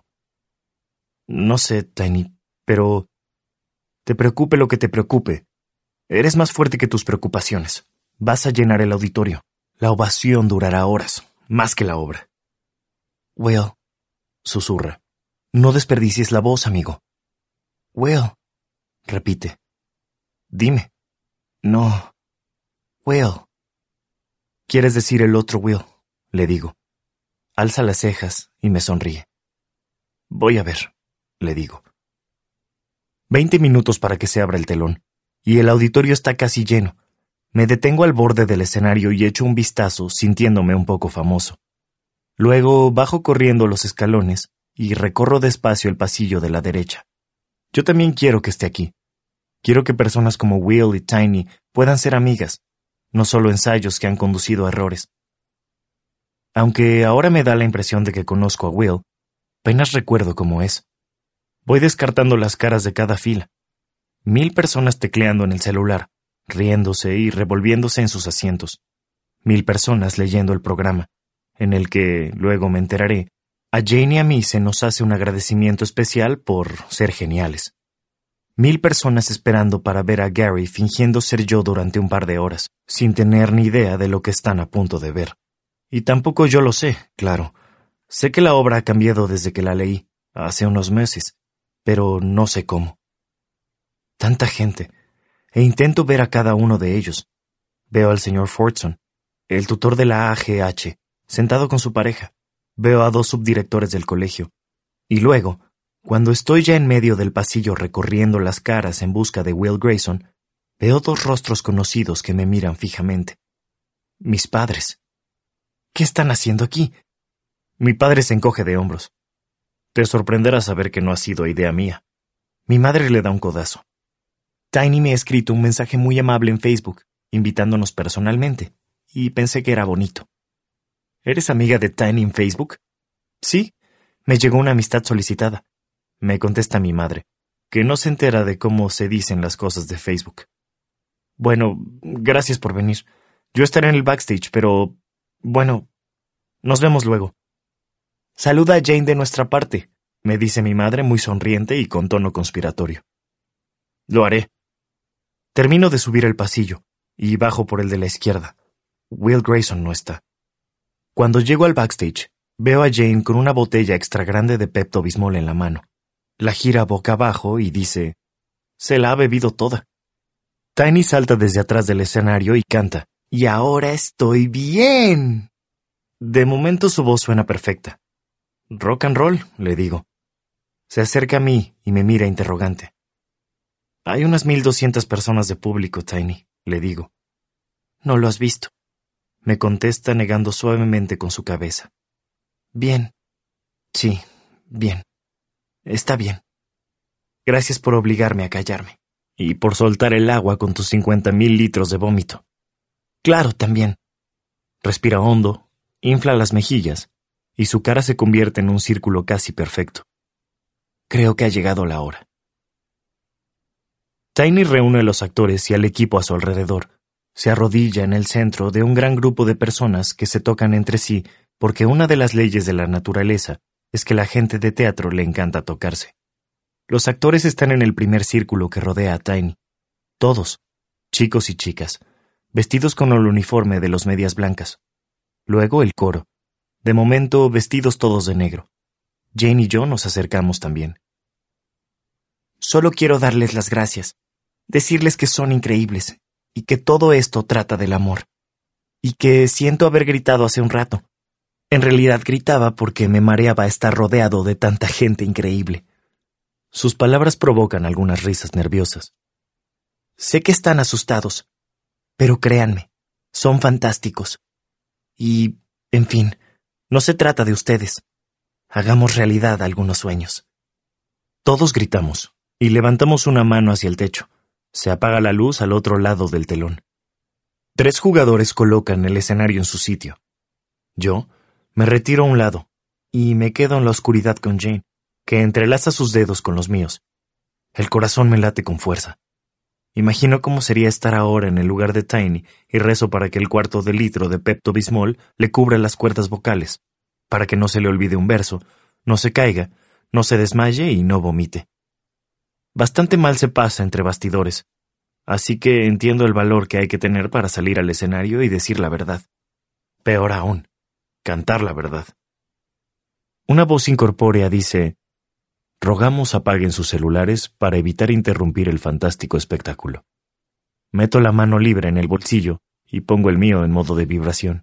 No sé, Tiny, pero... Te preocupe lo que te preocupe. Eres más fuerte que tus preocupaciones. Vas a llenar el auditorio. La ovación durará horas, más que la obra. Will, susurra. No desperdicies la voz, amigo. Will, repite. Dime. No. Will. ¿Quieres decir el otro Will? Le digo. Alza las cejas y me sonríe. Voy a ver, le digo. 20 minutos para que se abra el telón, y el auditorio está casi lleno. Me detengo al borde del escenario y echo un vistazo, sintiéndome un poco famoso. Luego bajo corriendo los escalones y recorro despacio el pasillo de la derecha. Yo también quiero que esté aquí. Quiero que personas como Will y Tiny puedan ser amigas, no solo ensayos que han conducido a errores. Aunque ahora me da la impresión de que conozco a Will, apenas recuerdo cómo es. Voy descartando las caras de cada fila. 1000 personas tecleando en el celular, riéndose y revolviéndose en sus asientos. 1000 personas leyendo el programa, en el que, luego me enteraré, a Jane y a mí se nos hace un agradecimiento especial por ser geniales. 1000 personas esperando para ver a Gary fingiendo ser yo durante un par de horas, sin tener ni idea de lo que están a punto de ver. Y tampoco yo lo sé, claro. Sé que la obra ha cambiado desde que la leí, hace unos meses, pero no sé cómo. Tanta gente, e intento ver a cada uno de ellos. Veo al señor Fordson, el tutor de la AGH, sentado con su pareja. Veo a 2 subdirectores del colegio. Y luego, cuando estoy ya en medio del pasillo recorriendo las caras en busca de Will Grayson, veo 2 rostros conocidos que me miran fijamente. Mis padres. ¿Qué están haciendo aquí? Mi padre se encoge de hombros. Te sorprenderá saber que no ha sido idea mía. Mi madre le da un codazo. Tiny me ha escrito un mensaje muy amable en Facebook, invitándonos personalmente, y pensé que era bonito. ¿Eres amiga de Tiny en Facebook? Sí, me llegó una amistad solicitada. Me contesta mi madre. que no se entera de cómo se dicen las cosas de Facebook. Bueno, gracias por venir. Yo estaré en el backstage, pero... bueno, nos vemos luego. Saluda a Jane de nuestra parte, me dice mi madre muy sonriente y con tono conspiratorio. Lo haré. Termino de subir el pasillo y bajo por el de la izquierda. Will Grayson no está. Cuando llego al backstage, veo a Jane con una botella extra grande de Pepto-Bismol en la mano. La gira boca abajo y dice, se la ha bebido toda. Tiny salta desde atrás del escenario y canta, y ahora estoy bien. De momento su voz suena perfecta. Rock and roll, le digo. Se acerca a mí y me mira interrogante. Hay unas 1200 personas de público, Tiny, le digo. No lo has visto. Me contesta negando suavemente con su cabeza. Bien. Sí, bien. Está bien. Gracias por obligarme a callarme. Y por soltar el agua con tus 50,000 litros de vómito. Claro, también. Respira hondo, infla las mejillas, y su cara se convierte en un círculo casi perfecto. Creo que ha llegado la hora. Tiny reúne a los actores y al equipo a su alrededor. Se arrodilla en el centro de un gran grupo de personas que se tocan entre sí porque una de las leyes de la naturaleza es que la gente de teatro le encanta tocarse. Los actores están en el primer círculo que rodea a Tiny. Todos, chicos y chicas, vestidos con el uniforme de los medias blancas. Luego el coro. De momento, vestidos todos de negro. Jane y yo nos acercamos también. Solo quiero darles las gracias, decirles que son increíbles y que todo esto trata del amor. Y que siento haber gritado hace un rato. En realidad gritaba porque me mareaba estar rodeado de tanta gente increíble. Sus palabras provocan algunas risas nerviosas. Sé que están asustados, pero créanme, son fantásticos. Y, en fin, no se trata de ustedes. Hagamos realidad algunos sueños. Todos gritamos y levantamos una mano hacia el techo. Se apaga la luz al otro lado del telón. 3 jugadores colocan el escenario en su sitio. Yo me retiro a un lado y me quedo en la oscuridad con Jane, que entrelaza sus dedos con los míos. El corazón me late con fuerza. Imagino cómo sería estar ahora en el lugar de Tiny y rezo para que el 1/4 de litro de Pepto-Bismol le cubra las cuerdas vocales, para que no se le olvide un verso, no se caiga, no se desmaye y no vomite. Bastante mal se pasa entre bastidores, así que entiendo el valor que hay que tener para salir al escenario y decir la verdad. Peor aún, cantar la verdad. Una voz incorpórea dice: rogamos apaguen sus celulares para evitar interrumpir el fantástico espectáculo. Meto la mano libre en el bolsillo y pongo el mío en modo de vibración.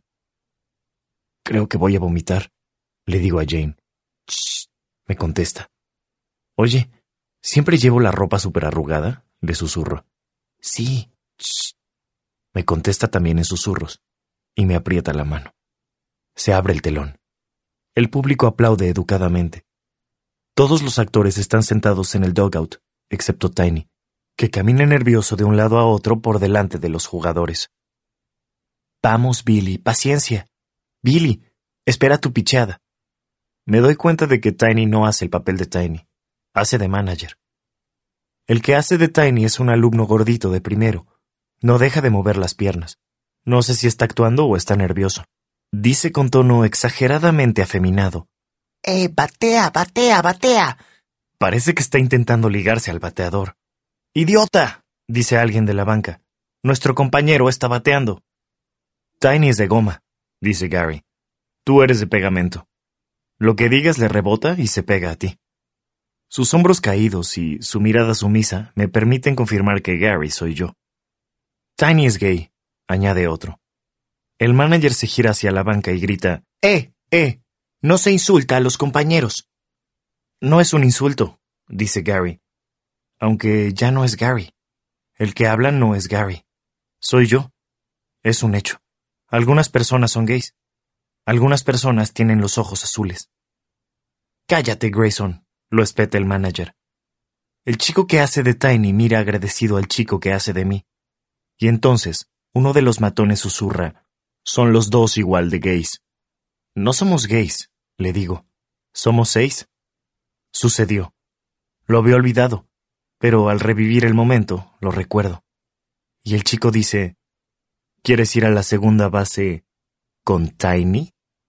Creo que voy a vomitar, le digo a Jane. Shh, me contesta. Oye, ¿siempre llevo la ropa súper arrugada? Le susurro. Sí. Shh. Me contesta también en susurros y me aprieta la mano. Se abre el telón. El público aplaude educadamente. Todos los actores están sentados en el dugout, excepto Tiny, que camina nervioso de un lado a otro por delante de los jugadores. Vamos, Billy, paciencia. Billy, espera tu pichada. Me doy cuenta de que Tiny no hace el papel de Tiny, hace de manager. El que hace de Tiny es un alumno gordito de primero. No deja de mover las piernas. No sé si está actuando o está nervioso. Dice con tono exageradamente afeminado: batea, batea, batea. Parece que está intentando ligarse al bateador. ¡Idiota!, dice alguien de la banca. Nuestro compañero está bateando. Tiny es de goma, dice Gary. Tú eres de pegamento. Lo que digas le rebota y se pega a ti. Sus hombros caídos y su mirada sumisa me permiten confirmar que Gary soy yo. Tiny es gay, añade otro. El manager se gira hacia la banca y grita: no se insulta a los compañeros. No es un insulto, dice Gary. Aunque ya no es Gary. El que habla no es Gary. Soy yo. Es un hecho. Algunas personas son gays. Algunas personas tienen los ojos azules. Cállate, Grayson, lo espeta el manager. El chico que hace de Tiny mira agradecido al chico que hace de mí. Y entonces, uno de los matones susurra: son los dos igual de gays. No somos gays, le digo. ¿Somos 6? Sucedió. Lo había olvidado. pero al revivir el momento, lo recuerdo. Y el chico dice, ¿quieres ir a la segunda base con Tiny?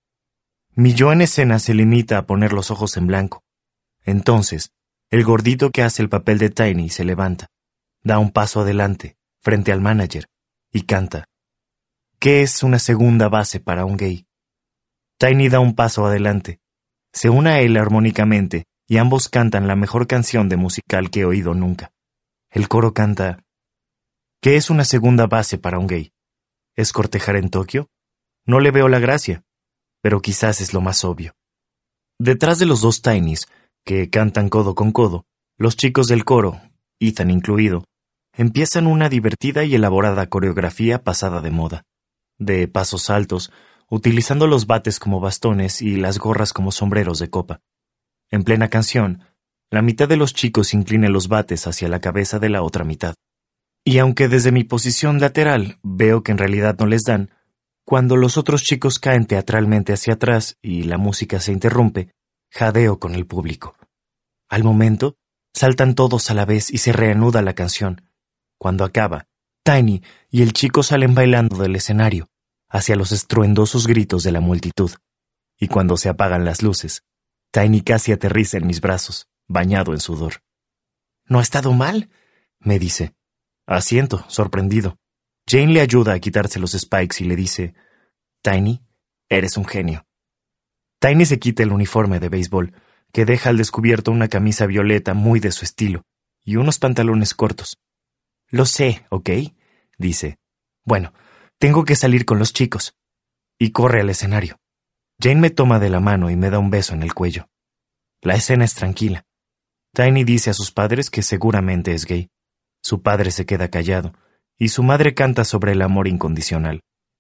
Mi yo en escena se limita a poner los ojos en blanco. Entonces, el gordito que hace el papel de Tiny se levanta, da un paso adelante, frente al manager, y canta. ¿Qué es una segunda base para un gay? Tiny da un paso adelante, se une a él armónicamente y ambos cantan la mejor canción de musical que he oído nunca. El coro canta, ¿qué es una segunda base para un gay? ¿Es cortejar en Tokio? No le veo la gracia, pero quizás es lo más obvio. Detrás de los dos Tinys, que cantan codo con codo, los chicos del coro, Ethan incluido, empiezan una divertida y elaborada coreografía pasada de moda, de pasos altos, utilizando los bates como bastones y las gorras como sombreros de copa. En plena canción, la mitad de los chicos inclina los bates hacia la cabeza de la otra mitad. Y aunque desde mi posición lateral veo que en realidad no les dan, cuando los otros chicos caen teatralmente hacia atrás y la música se interrumpe, jadeo con el público. Al momento, saltan todos a la vez y se reanuda la canción. Cuando acaba, Tiny y el chico salen bailando del escenario, hacia los estruendosos gritos de la multitud. Y cuando se apagan las luces, Tiny casi aterriza en mis brazos, bañado en sudor. «¿No ha estado mal?», me dice. Asiento, sorprendido. Jane le ayuda a quitarse los spikes y le dice, «Tiny, eres un genio». Tiny se quita el uniforme de béisbol, que deja al descubierto una camisa violeta muy de su estilo, y unos pantalones cortos. «Lo sé, ¿ok?», dice. «Bueno, tengo que salir con los chicos». Y corre al escenario. Jane me toma de la mano y me da un beso en el cuello. La escena es tranquila. Tiny dice a sus padres que seguramente es gay. Su padre se queda callado, y su madre canta sobre el amor incondicional.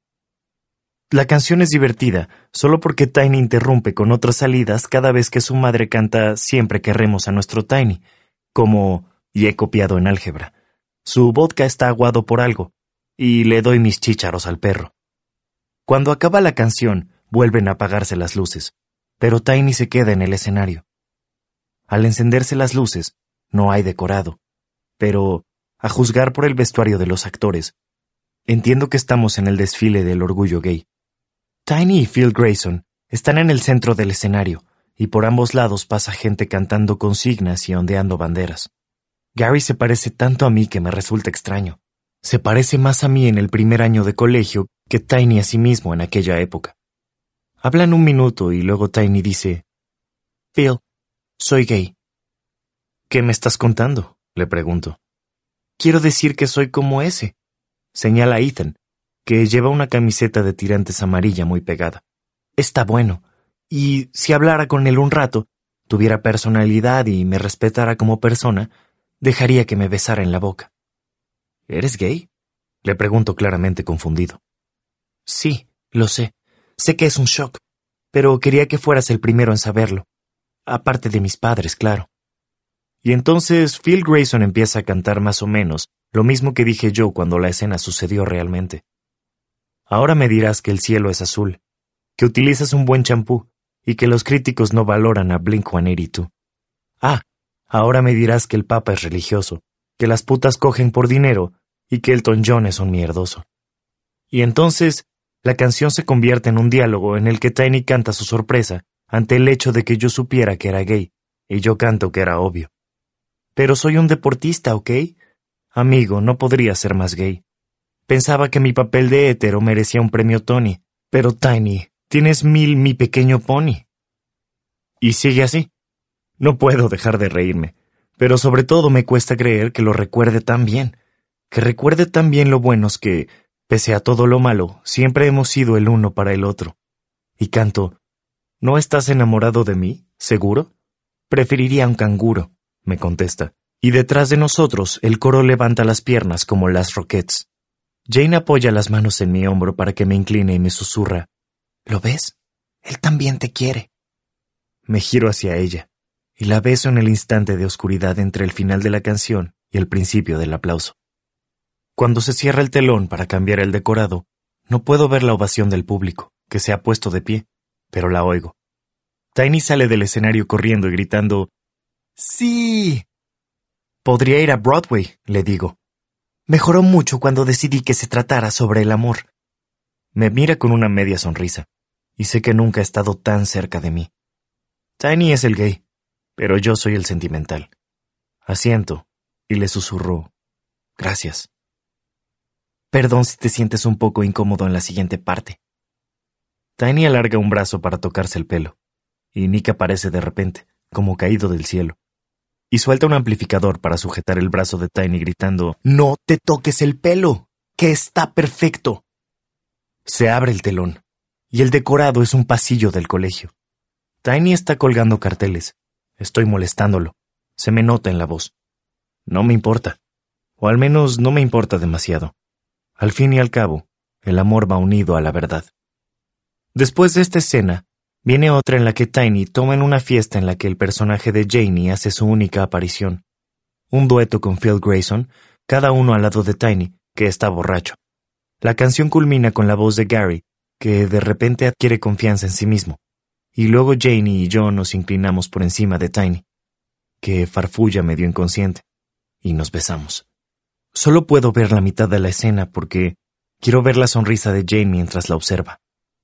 La canción es divertida, solo porque Tiny interrumpe con otras salidas cada vez que su madre canta Siempre querremos a nuestro Tiny, como y he copiado en álgebra. Su vodka está aguado por algo, y le doy mis chícharos al perro. Cuando acaba la canción, vuelven a apagarse las luces, pero Tiny se queda en el escenario. Al encenderse las luces, no hay decorado, pero, a juzgar por el vestuario de los actores, entiendo que estamos en el desfile del orgullo gay. Tiny y Phil Grayson están en el centro del escenario, y por ambos lados pasa gente cantando consignas y ondeando banderas. Gary se parece tanto a mí que me resulta extraño. Se parece más a mí en el primer año de colegio que Tiny a sí mismo en aquella época. Hablan un minuto y luego Tiny dice, «Phil, soy gay». «¿Qué me estás contando?», le pregunto. «Quiero decir que soy como ese», señala Ethan, que lleva una camiseta de tirantes amarilla muy pegada. «Está bueno, y si hablara con él un rato, tuviera personalidad y me respetara como persona, dejaría que me besara en la boca». «¿Eres gay?», le pregunto claramente confundido. «Sí, lo sé. Sé que es un shock, pero quería que fueras el primero en saberlo. Aparte de mis padres, claro». Y entonces Phil Grayson empieza a cantar más o menos lo mismo que dije yo cuando la escena sucedió realmente. «Ahora me dirás que el cielo es azul, que utilizas un buen champú y que los críticos no valoran a Blink-182. Ah, ahora me dirás que el Papa es religioso, que las putas cogen por dinero y que Elton John es un mierdoso». Y entonces la canción se convierte en un diálogo en el que Tiny canta su sorpresa ante el hecho de que yo supiera que era gay, y yo canto que era obvio. «Pero soy un deportista, ¿ok? Amigo, no podría ser más gay. Pensaba que mi papel de hétero merecía un premio Tony, pero Tiny, tienes mi pequeño pony». Y sigue así. No puedo dejar de reírme, pero sobre todo me cuesta creer que lo recuerde tan bien, que recuerde tan bien lo buenos que, pese a todo lo malo, siempre hemos sido el uno para el otro. Y canto, «¿No estás enamorado de mí, seguro? Preferiría un canguro», me contesta, y detrás de nosotros el coro levanta las piernas como las Rockettes. Jane apoya las manos en mi hombro para que me incline y me susurra, «¿Lo ves? Él también te quiere». Me giro hacia ella, y la beso en el instante de oscuridad entre el final de la canción y el principio del aplauso. Cuando se cierra el telón para cambiar el decorado, no puedo ver la ovación del público, que se ha puesto de pie, pero la oigo. Tiny sale del escenario corriendo y gritando, «¡Sí!». Podría ir a Broadway, le digo. Mejoró mucho cuando decidí que se tratara sobre el amor. Me mira con una media sonrisa, y sé que nunca ha estado tan cerca de mí. Tiny es el gay, pero yo soy el sentimental. Asiento, y le susurro, gracias. Perdón si te sientes un poco incómodo en la siguiente parte. Tiny alarga un brazo para tocarse el pelo, y Nick aparece de repente, como caído del cielo, y suelta un amplificador para sujetar el brazo de Tiny gritando, ¡No te toques el pelo! ¡Que está perfecto! Se abre el telón, y el decorado es un pasillo del colegio. Tiny está colgando carteles. Estoy molestándolo. Se me nota en la voz. No me importa, o al menos no me importa demasiado. Al fin y al cabo, el amor va unido a la verdad. Después de esta escena, viene otra en la que Tiny toma en una fiesta en la que el personaje de Janie hace su única aparición. Un dueto con Phil Grayson, cada uno al lado de Tiny, que está borracho. La canción culmina con la voz de Gary, que de repente adquiere confianza en sí mismo, y luego Janie y yo nos inclinamos por encima de Tiny, que farfulla medio inconsciente, y nos besamos. Solo puedo ver la mitad de la escena porque quiero ver la sonrisa de Jane mientras la observa.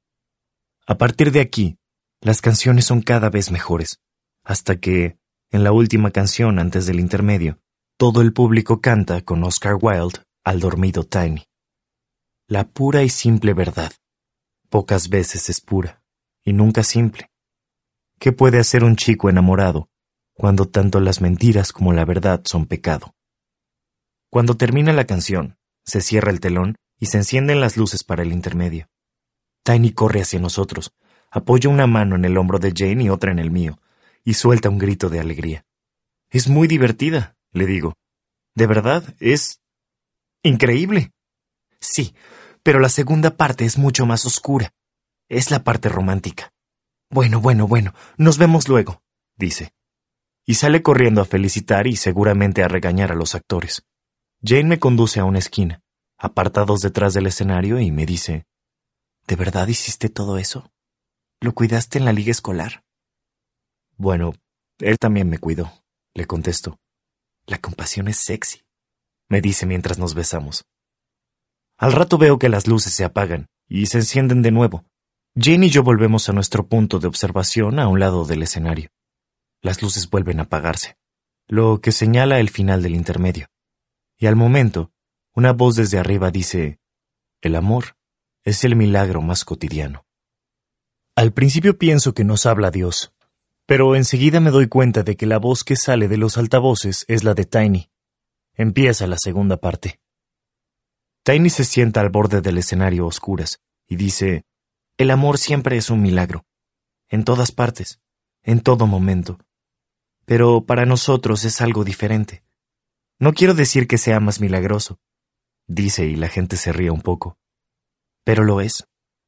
A partir de aquí, las canciones son cada vez mejores, hasta que, en la última canción antes del intermedio, todo el público canta con Oscar Wilde al dormido Tiny. La pura y simple verdad. Pocas veces es pura, y nunca simple. ¿Qué puede hacer un chico enamorado cuando tanto las mentiras como la verdad son pecado? Cuando termina la canción, se cierra el telón y se encienden las luces para el intermedio. Tiny corre hacia nosotros, apoya una mano en el hombro de Jane y otra en el mío, y suelta un grito de alegría. Es muy divertida, le digo. De verdad, es increíble. Sí, pero la segunda parte es mucho más oscura. Es la parte romántica. Bueno, nos vemos luego, dice. Y sale corriendo a felicitar y seguramente a regañar a los actores. Jane me conduce a una esquina, apartados detrás del escenario, y me dice, ¿de verdad hiciste todo eso? ¿Lo cuidaste en la liga escolar? Bueno, él también me cuidó, le contesto. La compasión es sexy, me dice mientras nos besamos. Al rato veo que las luces se apagan y se encienden de nuevo. Jane y yo volvemos a nuestro punto de observación a un lado del escenario. Las luces vuelven a apagarse, lo que señala el final del intermedio. Y al momento, una voz desde arriba dice, el amor es el milagro más cotidiano. Al principio pienso que nos habla Dios, pero enseguida me doy cuenta de que la voz que sale de los altavoces es la de Tiny. Empieza la segunda parte. Tiny se sienta al borde del escenario a oscuras y dice, el amor siempre es un milagro, en todas partes, en todo momento. Pero para nosotros es algo diferente. No quiero decir que sea más milagroso, dice y la gente se ríe un poco, pero lo es.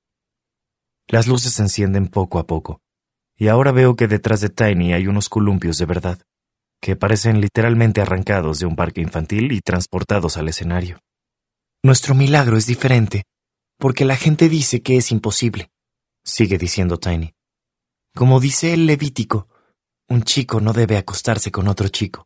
Las luces se encienden poco a poco, y ahora veo que detrás de Tiny hay unos columpios de verdad, que parecen literalmente arrancados de un parque infantil y transportados al escenario. Nuestro milagro es diferente, porque la gente dice que es imposible, sigue diciendo Tiny. Como dice el Levítico, un chico no debe acostarse con otro chico.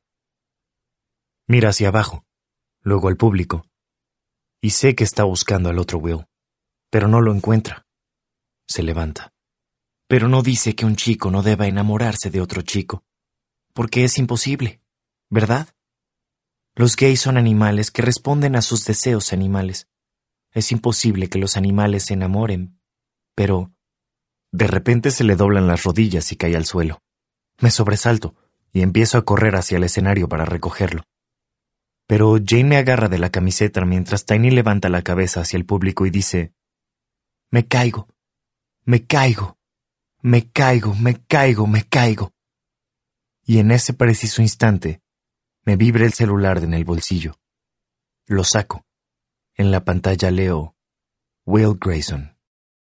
Mira hacia abajo, luego al público, y sé que está buscando al otro Will, pero no lo encuentra. Se levanta. Pero no dice que un chico no deba enamorarse de otro chico, porque es imposible, ¿verdad? Los gays son animales que responden a sus deseos animales. Es imposible que los animales se enamoren, pero de repente se le doblan las rodillas y cae al suelo. Me sobresalto y empiezo a correr hacia el escenario para recogerlo. Pero Jane me agarra de la camiseta mientras Tiny levanta la cabeza hacia el público y dice, me caigo, me caigo, me caigo, me caigo, me caigo. Y en ese preciso instante, me vibra el celular en el bolsillo. Lo saco. En la pantalla leo, Will Grayson.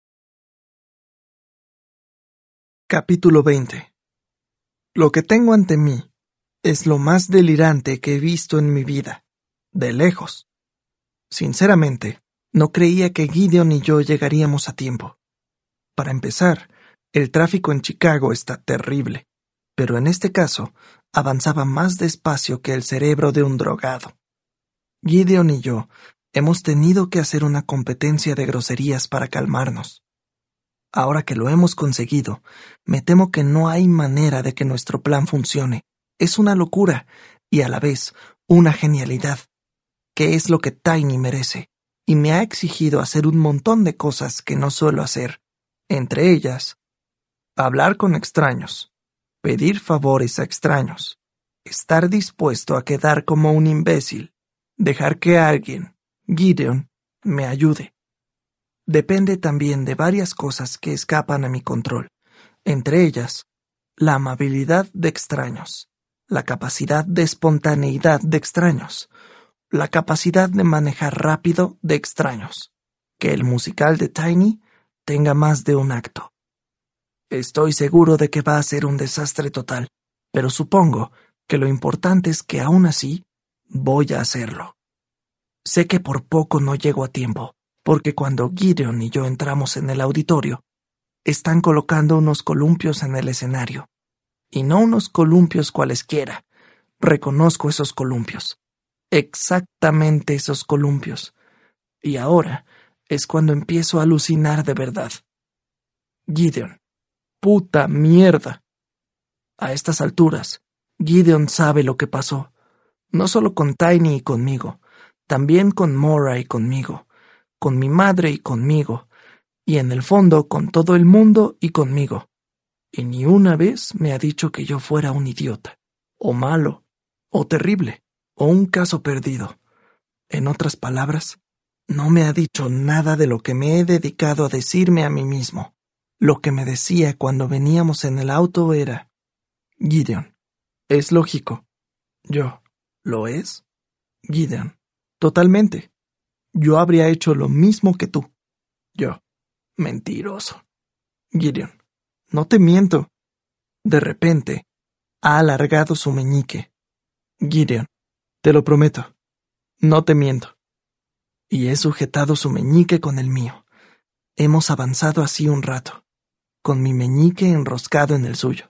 Capítulo 20. Lo que tengo ante mí es lo más delirante que he visto en mi vida, de lejos. Sinceramente, no creía que Gideon y yo llegaríamos a tiempo. Para empezar, el tráfico en Chicago está terrible. pero en este caso avanzaba más despacio que el cerebro de un drogado. Gideon y yo hemos tenido que hacer una competencia de groserías para calmarnos. Ahora que lo hemos conseguido, me temo que no hay manera de que nuestro plan funcione. Es una locura y a la vez una genialidad, que es lo que Tiny merece, y me ha exigido hacer un montón de cosas que no suelo hacer, entre ellas, hablar con extraños, pedir favores a extraños, estar dispuesto a quedar como un imbécil, dejar que alguien, Gideon, me ayude. Depende también de varias cosas que escapan a mi control, entre ellas, la amabilidad de extraños, la capacidad de espontaneidad de extraños, la capacidad de manejar rápido de extraños, que el musical de Tiny tenga más de un acto. Estoy seguro de que va a ser un desastre total, pero supongo que lo importante es que aún así voy a hacerlo. Sé que por poco no llego a tiempo, porque cuando Gideon y yo entramos en el auditorio, están colocando unos columpios en el escenario. Y no unos columpios cualesquiera. Reconozco esos columpios. Exactamente esos columpios. Y ahora es cuando empiezo a alucinar de verdad. Gideon. ¡Puta mierda! A estas alturas, Gideon sabe lo que pasó. No solo con Tiny y conmigo, también con Maura y conmigo, con mi madre y conmigo, y en el fondo con todo el mundo y conmigo. Y ni una vez me ha dicho que yo fuera un idiota, o malo, o terrible, o un caso perdido. En otras palabras, no me ha dicho nada de lo que me he dedicado a decirme a mí mismo. Lo que me decía cuando veníamos en el auto era: Gideon, es lógico. Yo, ¿lo es? Gideon, totalmente. Yo habría hecho lo mismo que tú. Yo, mentiroso. Gideon, no te miento. De repente, ha alargado su meñique. Gideon, te lo prometo. No te miento. Y he sujetado su meñique con el mío. Hemos avanzado así un rato, con mi meñique enroscado en el suyo.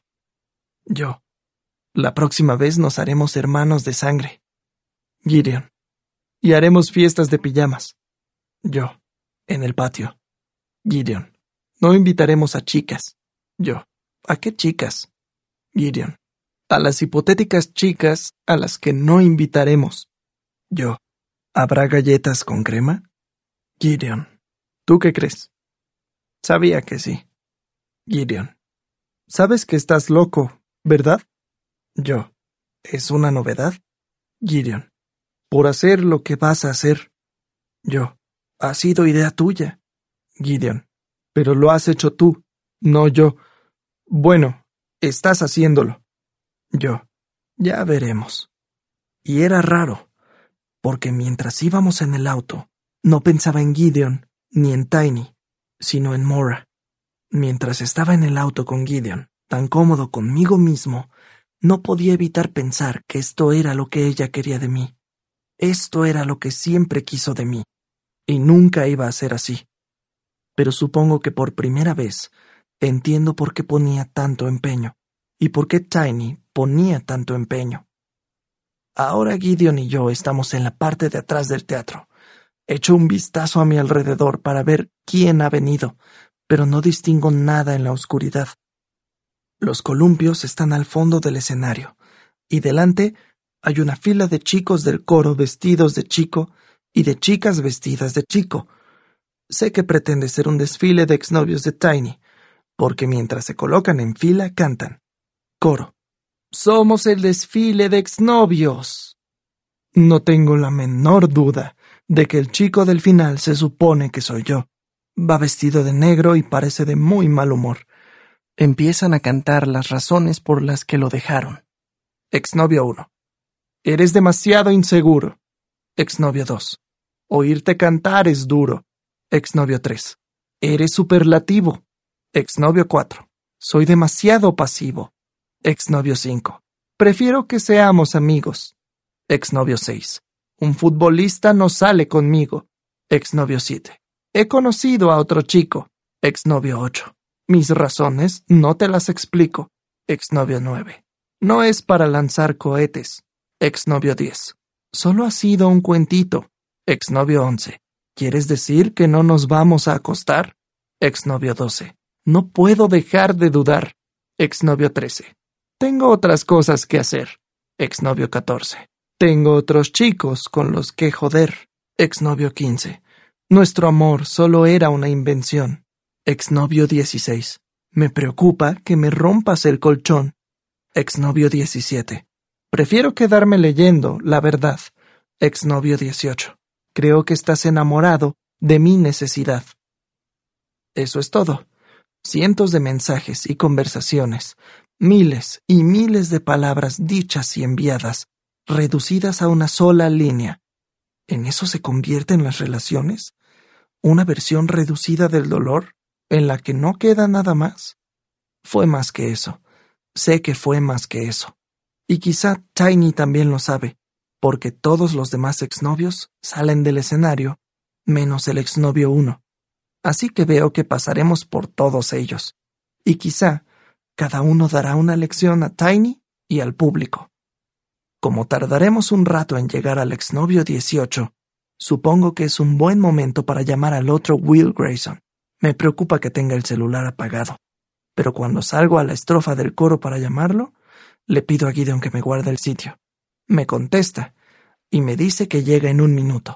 Yo, la próxima vez nos haremos hermanos de sangre. Gideon, y haremos fiestas de pijamas. Yo, en el patio. Gideon, no invitaremos a chicas. Yo, ¿a qué chicas? Gideon, a las hipotéticas chicas a las que no invitaremos. Yo, ¿habrá galletas con crema? Gideon, ¿tú qué crees? Sabía que sí. Gideon, sabes que estás loco, ¿verdad? Yo, ¿es una novedad? Gideon, por hacer lo que vas a hacer. Yo, ha sido idea tuya. Gideon, pero lo has hecho tú, no yo. Bueno, estás haciéndolo. Yo, ya veremos. Y era raro, porque mientras íbamos en el auto, no pensaba en Gideon ni en Tiny, sino en Maura. Mientras estaba en el auto con Gideon, tan cómodo conmigo mismo, no podía evitar pensar que esto era lo que ella quería de mí. Esto era lo que siempre quiso de mí, y nunca iba a ser así. Pero supongo que por primera vez entiendo por qué ponía tanto empeño, y por qué Tiny ponía tanto empeño. Ahora Gideon y yo estamos en la parte de atrás del teatro. Echo un vistazo a mi alrededor para ver quién ha venido, pero no distingo nada en la oscuridad. Los columpios están al fondo del escenario, y delante hay una fila de chicos del coro vestidos de chico y de chicas vestidas de chico. Sé que pretende ser un desfile de exnovios de Tiny, porque mientras se colocan en fila cantan. Coro. ¡Somos el desfile de exnovios! No tengo la menor duda de que el chico del final se supone que soy yo. Va vestido de negro y parece de muy mal humor. Empiezan a cantar las razones por las que lo dejaron. Exnovio 1. Eres demasiado inseguro. Exnovio 2. Oírte cantar es duro. Exnovio 3. Eres superlativo. Exnovio 4. Soy demasiado pasivo. Exnovio 5. Prefiero que seamos amigos. Exnovio 6. Un futbolista no sale conmigo. Exnovio 7. He conocido a otro chico. Exnovio 8. Mis razones no te las explico. Exnovio 9. No es para lanzar cohetes. Exnovio 10. Solo ha sido un cuentito. Exnovio 11. ¿Quieres decir que no nos vamos a acostar? Exnovio 12. No puedo dejar de dudar. Exnovio 13. Tengo otras cosas que hacer. Exnovio 14. Tengo otros chicos con los que joder. Exnovio 15. Nuestro amor solo era una invención. Exnovio 16. Me preocupa que me rompas el colchón. Exnovio 17. Prefiero quedarme leyendo, la verdad. Exnovio 18. Creo que estás enamorado de mi necesidad. Eso es todo. Cientos de mensajes y conversaciones, miles y miles de palabras dichas y enviadas, reducidas a una sola línea. ¿En eso se convierten las relaciones? ¿Una versión reducida del dolor, en la que no queda nada más? Fue más que eso. Sé que fue más que eso. Y quizá Tiny también lo sabe, porque todos los demás exnovios salen del escenario, menos el exnovio 1. Así que veo que pasaremos por todos ellos. Y quizá cada uno dará una lección a Tiny y al público. Como tardaremos un rato en llegar al exnovio 18, supongo que es un buen momento para llamar al otro Will Grayson. Me preocupa que tenga el celular apagado. Pero cuando salgo a la estrofa del coro para llamarlo, le pido a Gideon que me guarde el sitio. Me contesta y me dice que llega en 1 minuto.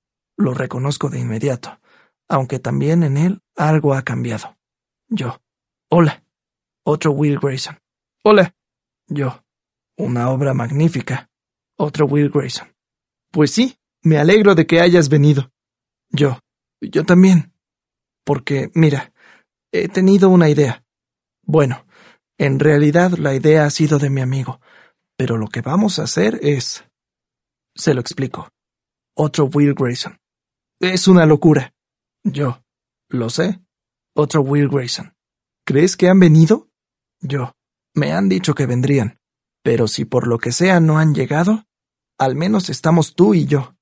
Lo reconozco de inmediato, aunque también en él algo ha cambiado. Yo. Hola. Otro Will Grayson. Hola. Yo. Una obra magnífica. Otro Will Grayson. Pues sí, me alegro de que hayas venido. Yo. Yo también. Porque, mira, he tenido una idea. Bueno, en realidad la idea ha sido de mi amigo, pero lo que vamos a hacer es... Se lo explico. Otro Will Grayson. Es una locura. Yo. Lo sé. Otro Will Grayson. ¿Crees que han venido? Yo. Me han dicho que vendrían, pero si por lo que sea no han llegado, al menos estamos tú y yo.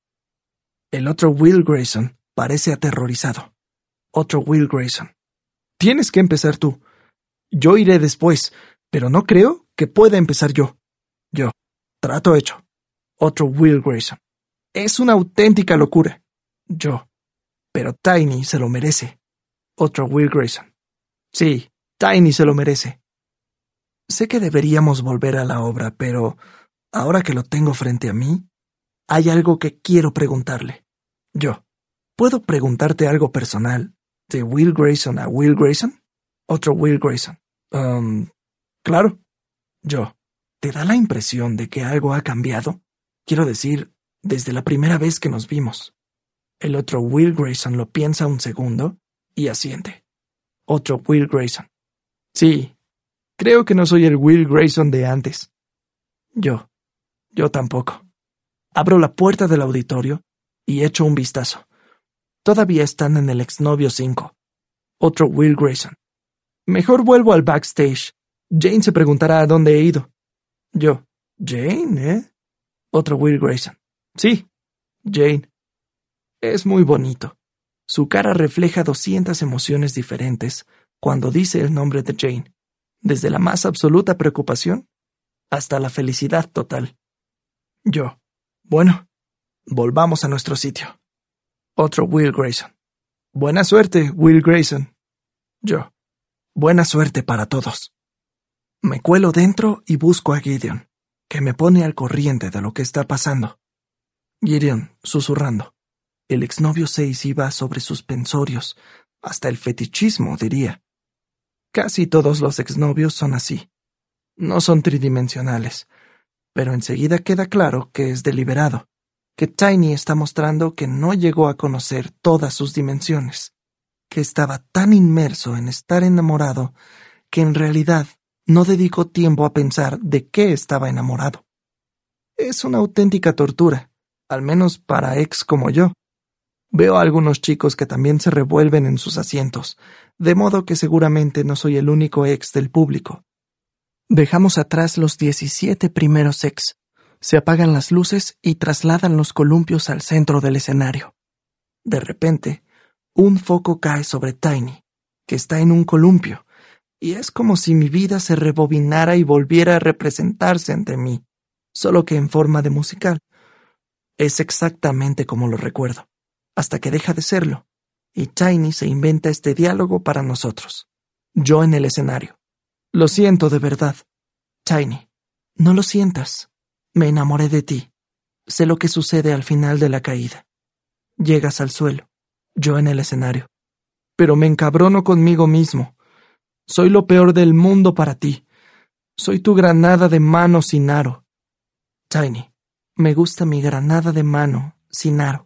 El otro Will Grayson parece aterrorizado. Otro Will Grayson. Tienes que empezar tú. Yo iré después, pero no creo que pueda empezar yo. Yo. Trato hecho. Otro Will Grayson. Es una auténtica locura. Yo. Pero Tiny se lo merece. Otro Will Grayson. Sí, Tiny se lo merece. Sé que deberíamos volver a la obra, pero ahora que lo tengo frente a mí, hay algo que quiero preguntarle. Yo. ¿Puedo preguntarte algo personal? ¿De Will Grayson a Will Grayson? Otro Will Grayson. Claro. Yo. ¿Te da la impresión de que algo ha cambiado? Quiero decir, desde la primera vez que nos vimos. El otro Will Grayson lo piensa un segundo y asiente. Otro Will Grayson. Sí, creo que no soy el Will Grayson de antes. Yo tampoco. Abro la puerta del auditorio y echo un vistazo. Todavía están en el exnovio 5. Otro Will Grayson. Mejor vuelvo al backstage. Jane se preguntará a dónde he ido. Yo. Jane, ¿eh? Otro Will Grayson. Sí, Jane. Es muy bonito. Su cara refleja 200 emociones diferentes cuando dice el nombre de Jane, desde la más absoluta preocupación hasta la felicidad total. Yo. Bueno, volvamos a nuestro sitio. Otro Will Grayson. Buena suerte, Will Grayson. Yo. Buena suerte para todos. Me cuelo dentro y busco a Gideon, que me pone al corriente de lo que está pasando. Gideon, susurrando. El exnovio 6 iba sobre suspensorios, hasta el fetichismo, diría. Casi todos los exnovios son así. No son tridimensionales, pero enseguida queda claro que es deliberado, que Tiny está mostrando que no llegó a conocer todas sus dimensiones, que estaba tan inmerso en estar enamorado que en realidad no dedicó tiempo a pensar de qué estaba enamorado. Es una auténtica tortura, al menos para ex como yo. Veo a algunos chicos que también se revuelven en sus asientos, de modo que seguramente no soy el único ex del público. Dejamos atrás los 17 primeros ex. Se apagan las luces y trasladan los columpios al centro del escenario. De repente, un foco cae sobre Tiny, que está en un columpio, y es como si mi vida se rebobinara y volviera a representarse ante mí, solo que en forma de musical. Es exactamente como lo recuerdo, hasta que deja de serlo, y Tiny se inventa este diálogo para nosotros. Yo en el escenario. Lo siento de verdad. Tiny, no lo sientas. Me enamoré de ti. Sé lo que sucede al final de la caída. Llegas al suelo, yo en el escenario. Pero me encabrono conmigo mismo. Soy lo peor del mundo para ti. Soy tu granada de mano sin aro. Tiny, me gusta mi granada de mano sin aro.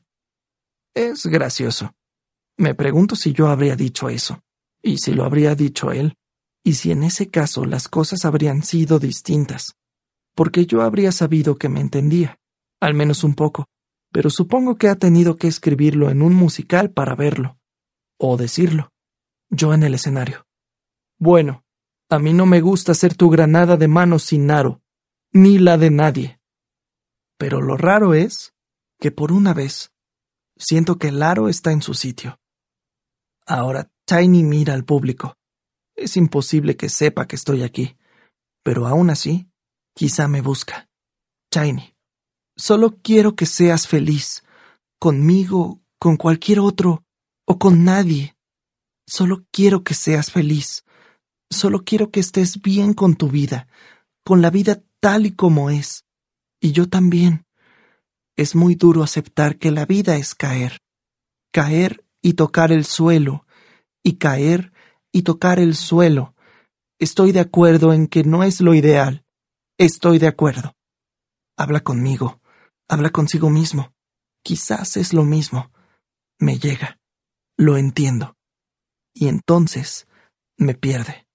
Es gracioso. Me pregunto si yo habría dicho eso, y si lo habría dicho él, y si en ese caso las cosas habrían sido distintas, porque yo habría sabido que me entendía, al menos un poco, pero supongo que ha tenido que escribirlo en un musical para verlo, o decirlo, yo en el escenario. Bueno, a mí no me gusta ser tu granada de mano sin aro, ni la de nadie. Pero lo raro es que por una vez siento que el aro está en su sitio. Ahora Tiny mira al público. Es imposible que sepa que estoy aquí, pero aún así, quizá me busca. Tiny, solo quiero que seas feliz, conmigo, con cualquier otro, o con nadie. Solo quiero que seas feliz. Solo quiero que estés bien con tu vida, con la vida tal y como es. Y yo también. Es muy duro aceptar que la vida es caer. Caer y tocar el suelo, y caer y tocar el suelo. Estoy de acuerdo en que no es lo ideal. Estoy de acuerdo. Habla conmigo. Habla consigo mismo. Quizás es lo mismo. Me llega. Lo entiendo. Y entonces me pierde.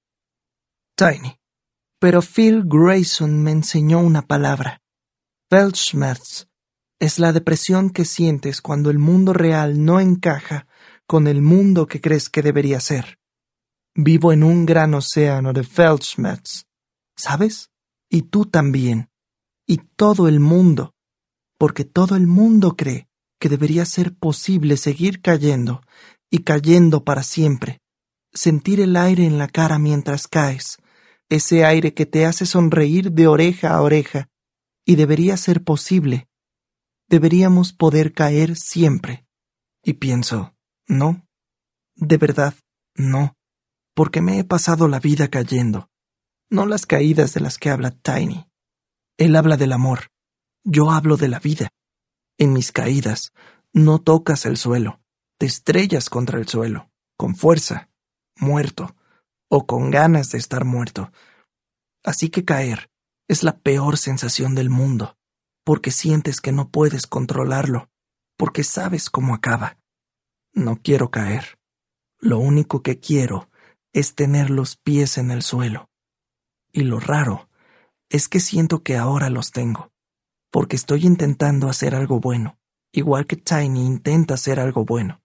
Tiny. Pero Phil Grayson me enseñó una palabra. Weltschmerz. Es la depresión que sientes cuando el mundo real no encaja con el mundo que crees que debería ser. Vivo en un gran océano de Weltschmerz, ¿sabes? Y tú también. Y todo el mundo. Porque todo el mundo cree que debería ser posible seguir cayendo, y cayendo para siempre. Sentir el aire en la cara mientras caes, ese aire que te hace sonreír de oreja a oreja, y debería ser posible. Deberíamos poder caer siempre. Y pienso, no, de verdad, no, porque me he pasado la vida cayendo. No las caídas de las que habla Tiny. Él habla del amor. Yo hablo de la vida. En mis caídas, no tocas el suelo, te estrellas contra el suelo, con fuerza, muerto, o con ganas de estar muerto. Así que caer es la peor sensación del mundo, porque sientes que no puedes controlarlo, porque sabes cómo acaba. No quiero caer. Lo único que quiero es tener los pies en el suelo. Y lo raro es que siento que ahora los tengo, porque estoy intentando hacer algo bueno, igual que Tiny intenta hacer algo bueno.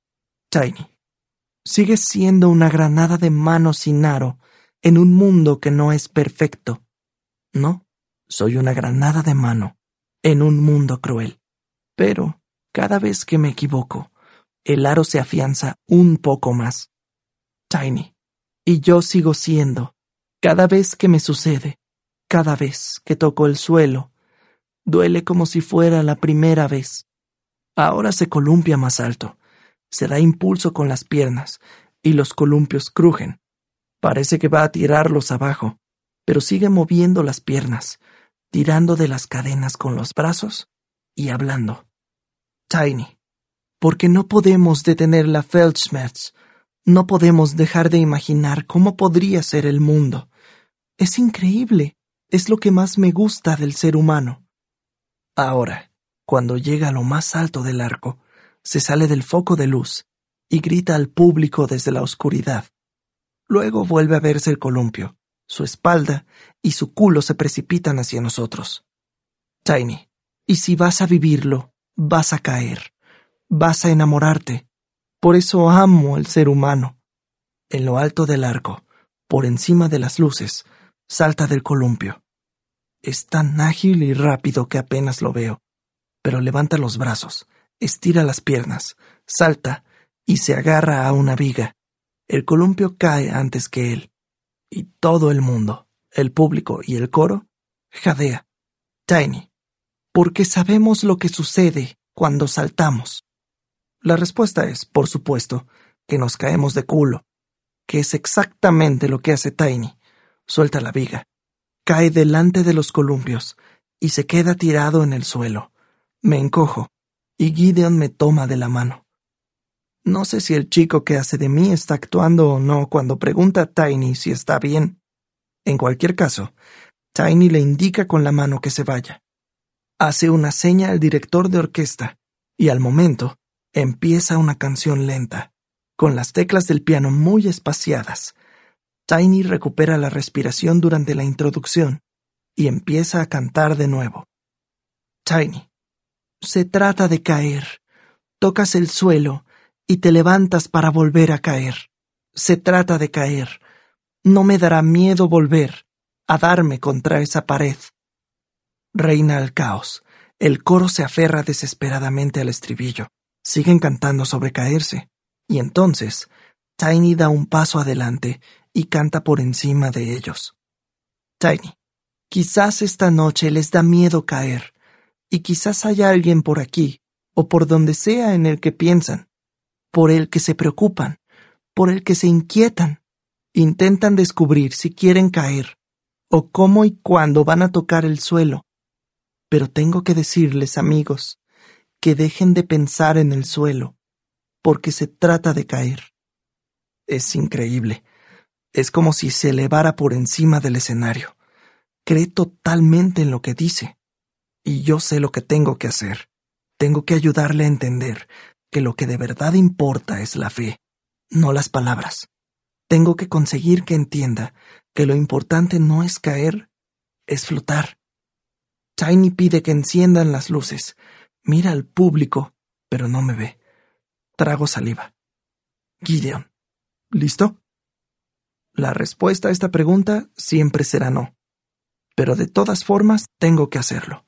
Tiny, sigues siendo una granada de mano sin aro en un mundo que no es perfecto. No, soy una granada de mano en un mundo cruel. Pero, cada vez que me equivoco, el aro se afianza un poco más. Tiny, y yo sigo siendo, cada vez que me sucede, cada vez que toco el suelo, duele como si fuera la primera vez. Ahora se columpia más alto, se da impulso con las piernas, y los columpios crujen. Parece que va a tirarlos abajo, pero sigue moviendo las piernas, tirando de las cadenas con los brazos y hablando. Tiny, porque no podemos detener la Weltschmerz, no podemos dejar de imaginar cómo podría ser el mundo. Es increíble, es lo que más me gusta del ser humano. Ahora, cuando llega a lo más alto del arco, se sale del foco de luz y grita al público desde la oscuridad. Luego vuelve a verse el columpio, su espalda y su culo se precipitan hacia nosotros. Tiny, y si vas a vivirlo, vas a caer, vas a enamorarte. Por eso amo al ser humano. En lo alto del arco, por encima de las luces, salta del columpio. Es tan ágil y rápido que apenas lo veo, pero levanta los brazos, estira las piernas, salta y se agarra a una viga. El columpio cae antes que él. Y todo el mundo, el público y el coro, jadea. Tiny, porque sabemos lo que sucede cuando saltamos. La respuesta es, por supuesto, que nos caemos de culo, que es exactamente lo que hace Tiny. Suelta la viga, cae delante de los columpios y se queda tirado en el suelo. Me encojo y Gideon me toma de la mano. No sé si el chico que hace de mí está actuando o no cuando pregunta a Tiny si está bien. En cualquier caso, Tiny le indica con la mano que se vaya. Hace una seña al director de orquesta y al momento empieza una canción lenta, con las teclas del piano muy espaciadas. Tiny recupera la respiración durante la introducción y empieza a cantar de nuevo. Tiny, se trata de caer. Tocas el suelo y te levantas para volver a caer. Se trata de caer. No me dará miedo volver a darme contra esa pared. Reina el caos. El coro se aferra desesperadamente al estribillo. Siguen cantando sobre caerse. Y entonces, Tiny da un paso adelante y canta por encima de ellos. Tiny, quizás esta noche les da miedo caer, y quizás haya alguien por aquí, o por donde sea en el que piensan, por el que se preocupan, por el que se inquietan, intentan descubrir si quieren caer, o cómo y cuándo van a tocar el suelo. Pero tengo que decirles, amigos, que dejen de pensar en el suelo, porque se trata de caer. Es increíble. Es como si se elevara por encima del escenario. Cree totalmente en lo que dice. Y yo sé lo que tengo que hacer. Tengo que ayudarle a entender que lo que de verdad importa es la fe, no las palabras. Tengo que conseguir que entienda que lo importante no es caer, es flotar. Tiny pide que enciendan las luces. Mira al público, pero no me ve. Trago saliva. Gideon, ¿listo? La respuesta a esta pregunta siempre será no. Pero de todas formas tengo que hacerlo.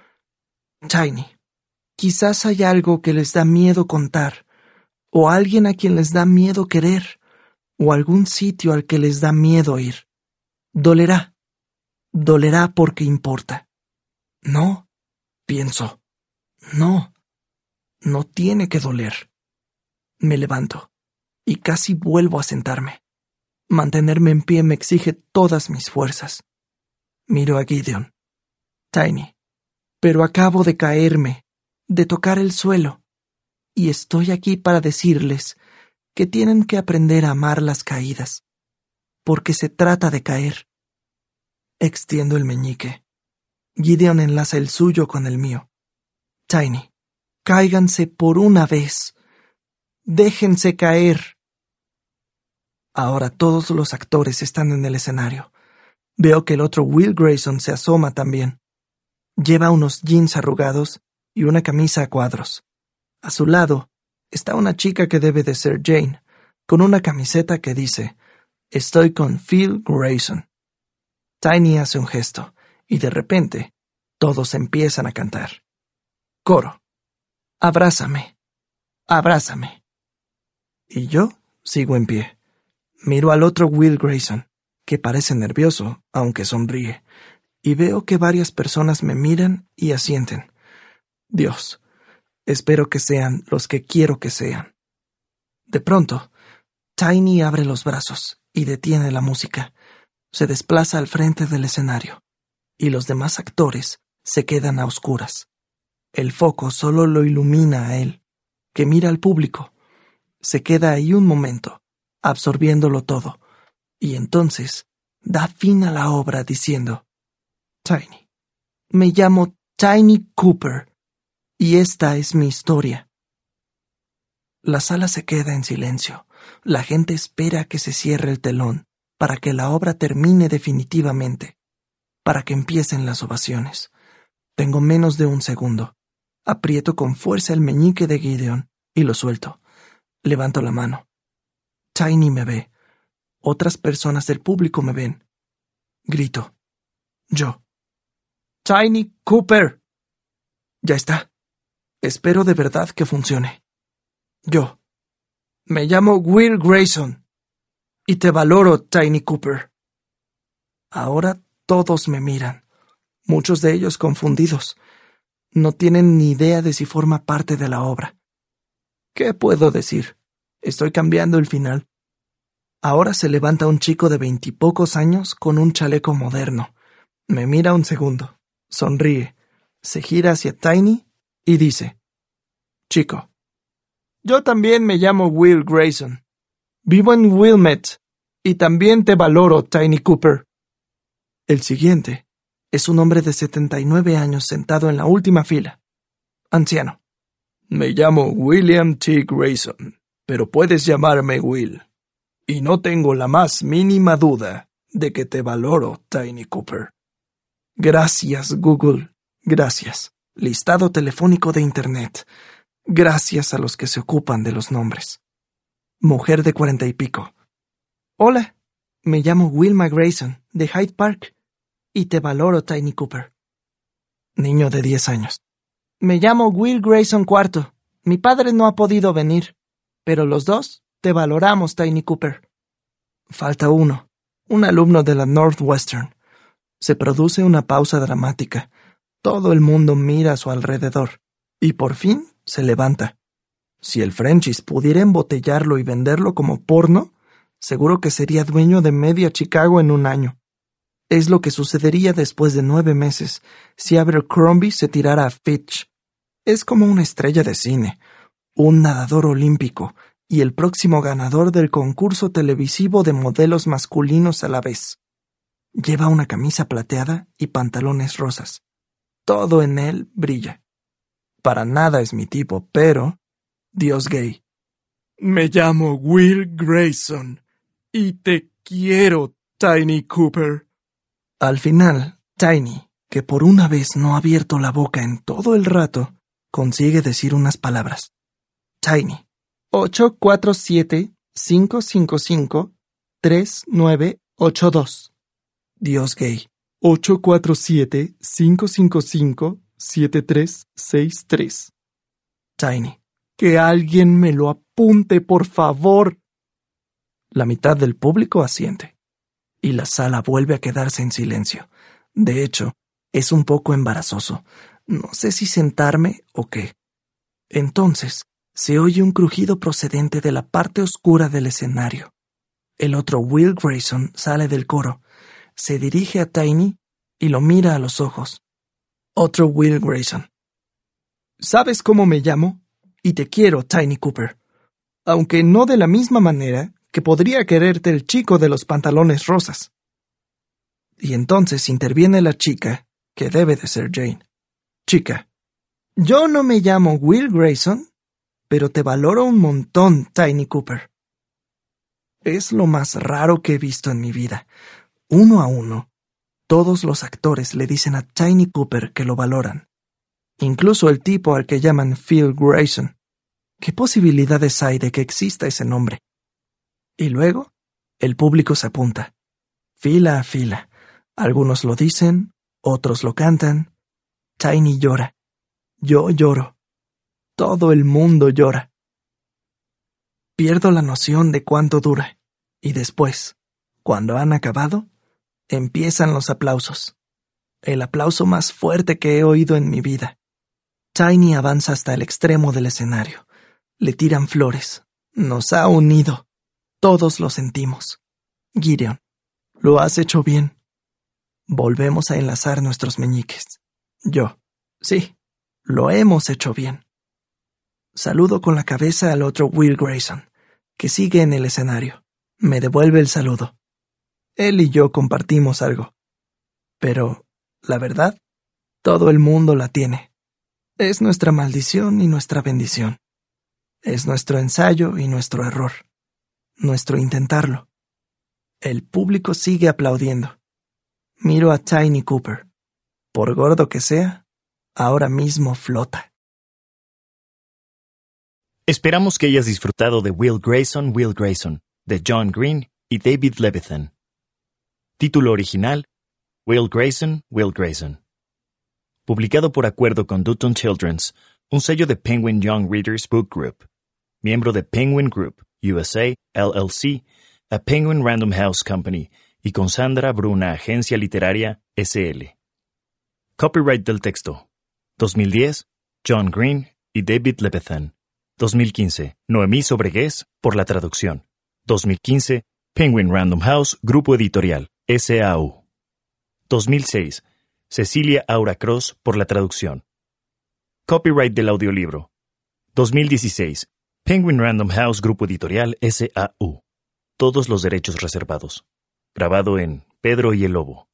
Tiny, quizás hay algo que les da miedo contar, o alguien a quien les da miedo querer, o algún sitio al que les da miedo ir. Dolerá. Dolerá porque importa. No, pienso. No, no tiene que doler. Me levanto y casi vuelvo a sentarme. Mantenerme en pie me exige todas mis fuerzas. Miro a Gideon. Tiny, pero acabo de caerme, de tocar el suelo, y estoy aquí para decirles que tienen que aprender a amar las caídas, porque se trata de caer. Extiendo el meñique. Gideon enlaza el suyo con el mío. Tiny, cáiganse por una vez. Déjense caer. Ahora todos los actores están en el escenario. Veo que el otro Will Grayson se asoma también. Lleva unos jeans arrugados y una camisa a cuadros. A su lado está una chica que debe de ser Jane, con una camiseta que dice: Estoy con Phil Grayson. Tiny hace un gesto, y de repente todos empiezan a cantar. Coro: Abrázame, abrázame. Y yo sigo en pie. Miro al otro Will Grayson, que parece nervioso, aunque sonríe, y veo que varias personas me miran y asienten. Dios, espero que sean los que quiero que sean. De pronto, Tiny abre los brazos y detiene la música. Se desplaza al frente del escenario, y los demás actores se quedan a oscuras. El foco solo lo ilumina a él, que mira al público. Se queda ahí un momento, absorbiéndolo todo, y entonces da fin a la obra diciendo: Tiny, me llamo Tiny Cooper, y esta es mi historia. La sala se queda en silencio. La gente espera que se cierre el telón para que la obra termine definitivamente, para que empiecen las ovaciones. Tengo menos de un segundo. Aprieto con fuerza el meñique de Gideon y lo suelto. Levanto la mano. Tiny me ve. Otras personas del público me ven. Grito. Yo. Tiny Cooper. Ya está. Espero de verdad que funcione. Yo. Me llamo Will Grayson. Y te valoro, Tiny Cooper. Ahora todos me miran, muchos de ellos confundidos. No tienen ni idea de si forma parte de la obra. ¿Qué puedo decir? Estoy cambiando el final. Ahora se levanta un chico de 20 y pocos años con un chaleco moderno. Me mira un segundo, sonríe, se gira hacia Tiny y dice: Chico, yo también me llamo Will Grayson. Vivo en Wilmette y también te valoro, Tiny Cooper. El siguiente es un hombre de 79 años sentado en la última fila. Anciano. Me llamo William T. Grayson, pero puedes llamarme Will. Y no tengo la más mínima duda de que te valoro, Tiny Cooper. Gracias, Google. Gracias. Listado telefónico de Internet. Gracias a los que se ocupan de los nombres. Mujer de 40 y pico. Hola, me llamo Wilma Grayson, de Hyde Park, y te valoro, Tiny Cooper. Niño de 10 años. Me llamo Will Grayson IV. Mi padre no ha podido venir, pero los dos te valoramos, Tiny Cooper. Falta uno, un alumno de la Northwestern. Se produce una pausa dramática. Todo el mundo mira a su alrededor, y por fin se levanta. Si el Frenchies pudiera embotellarlo y venderlo como porno, seguro que sería dueño de media Chicago en un año. Es lo que sucedería después de 9 meses si Abercrombie se tirara a Fitch. Es como una estrella de cine, un nadador olímpico y el próximo ganador del concurso televisivo de modelos masculinos a la vez. Lleva una camisa plateada y pantalones rosas. Todo en él brilla. Para nada es mi tipo, pero... Dios gay. Me llamo Will Grayson y te quiero, Tiny Cooper. Al final, Tiny, que por una vez no ha abierto la boca en todo el rato, consigue decir unas palabras. Tiny. 847-555-3982. Dios gay. 847-555-7363. Tiny. Que alguien me lo apunte, por favor. La mitad del público asiente, y la sala vuelve a quedarse en silencio. De hecho, es un poco embarazoso. No sé si sentarme o qué. Entonces, se oye un crujido procedente de la parte oscura del escenario. El otro Will Grayson sale del coro, se dirige a Tiny y lo mira a los ojos. Otro Will Grayson. ¿Sabes cómo me llamo? Y te quiero, Tiny Cooper. Aunque no de la misma manera que podría quererte el chico de los pantalones rosas. Y entonces interviene la chica, que debe de ser Jane. Chica. Yo no me llamo Will Grayson, pero te valoro un montón, Tiny Cooper. Es lo más raro que he visto en mi vida. Uno a uno, todos los actores le dicen a Tiny Cooper que lo valoran. Incluso el tipo al que llaman Phil Grayson. ¿Qué posibilidades hay de que exista ese nombre? Y luego, el público se apunta. Fila a fila. Algunos lo dicen, otros lo cantan. Tiny llora. Yo lloro. Todo el mundo llora. Pierdo la noción de cuánto dura. Y después, cuando han acabado, empiezan los aplausos. El aplauso más fuerte que he oído en mi vida. Tiny avanza hasta el extremo del escenario. Le tiran flores. Nos ha unido. Todos lo sentimos. Gideon, lo has hecho bien. Volvemos a enlazar nuestros meñiques. Yo, sí, lo hemos hecho bien. Saludo con la cabeza al otro Will Grayson, que sigue en el escenario. Me devuelve el saludo. Él y yo compartimos algo. Pero, la verdad, todo el mundo la tiene. Es nuestra maldición y nuestra bendición. Es nuestro ensayo y nuestro error. Nuestro intentarlo. El público sigue aplaudiendo. Miro a Tiny Cooper. Por gordo que sea, ahora mismo flota. Esperamos que hayas disfrutado de Will Grayson, de John Green y David Levithan. Título original: Will Grayson. Publicado por acuerdo con Dutton Children's, un sello de Penguin Young Readers Book Group. Miembro de Penguin Group, USA, LLC, a Penguin Random House Company y con Sandra Bruna, Agencia Literaria, S.L. Copyright del texto. 2010, John Green y David Levithan. 2015, Noemí Sobregués, por la traducción. 2015, Penguin Random House, Grupo Editorial, S.A.U. 2006, Cecilia Aura Cross, por la traducción. Copyright del audiolibro. 2016, Penguin Random House, Grupo Editorial, S.A.U. Todos los derechos reservados. Grabado en Pedro y el Lobo.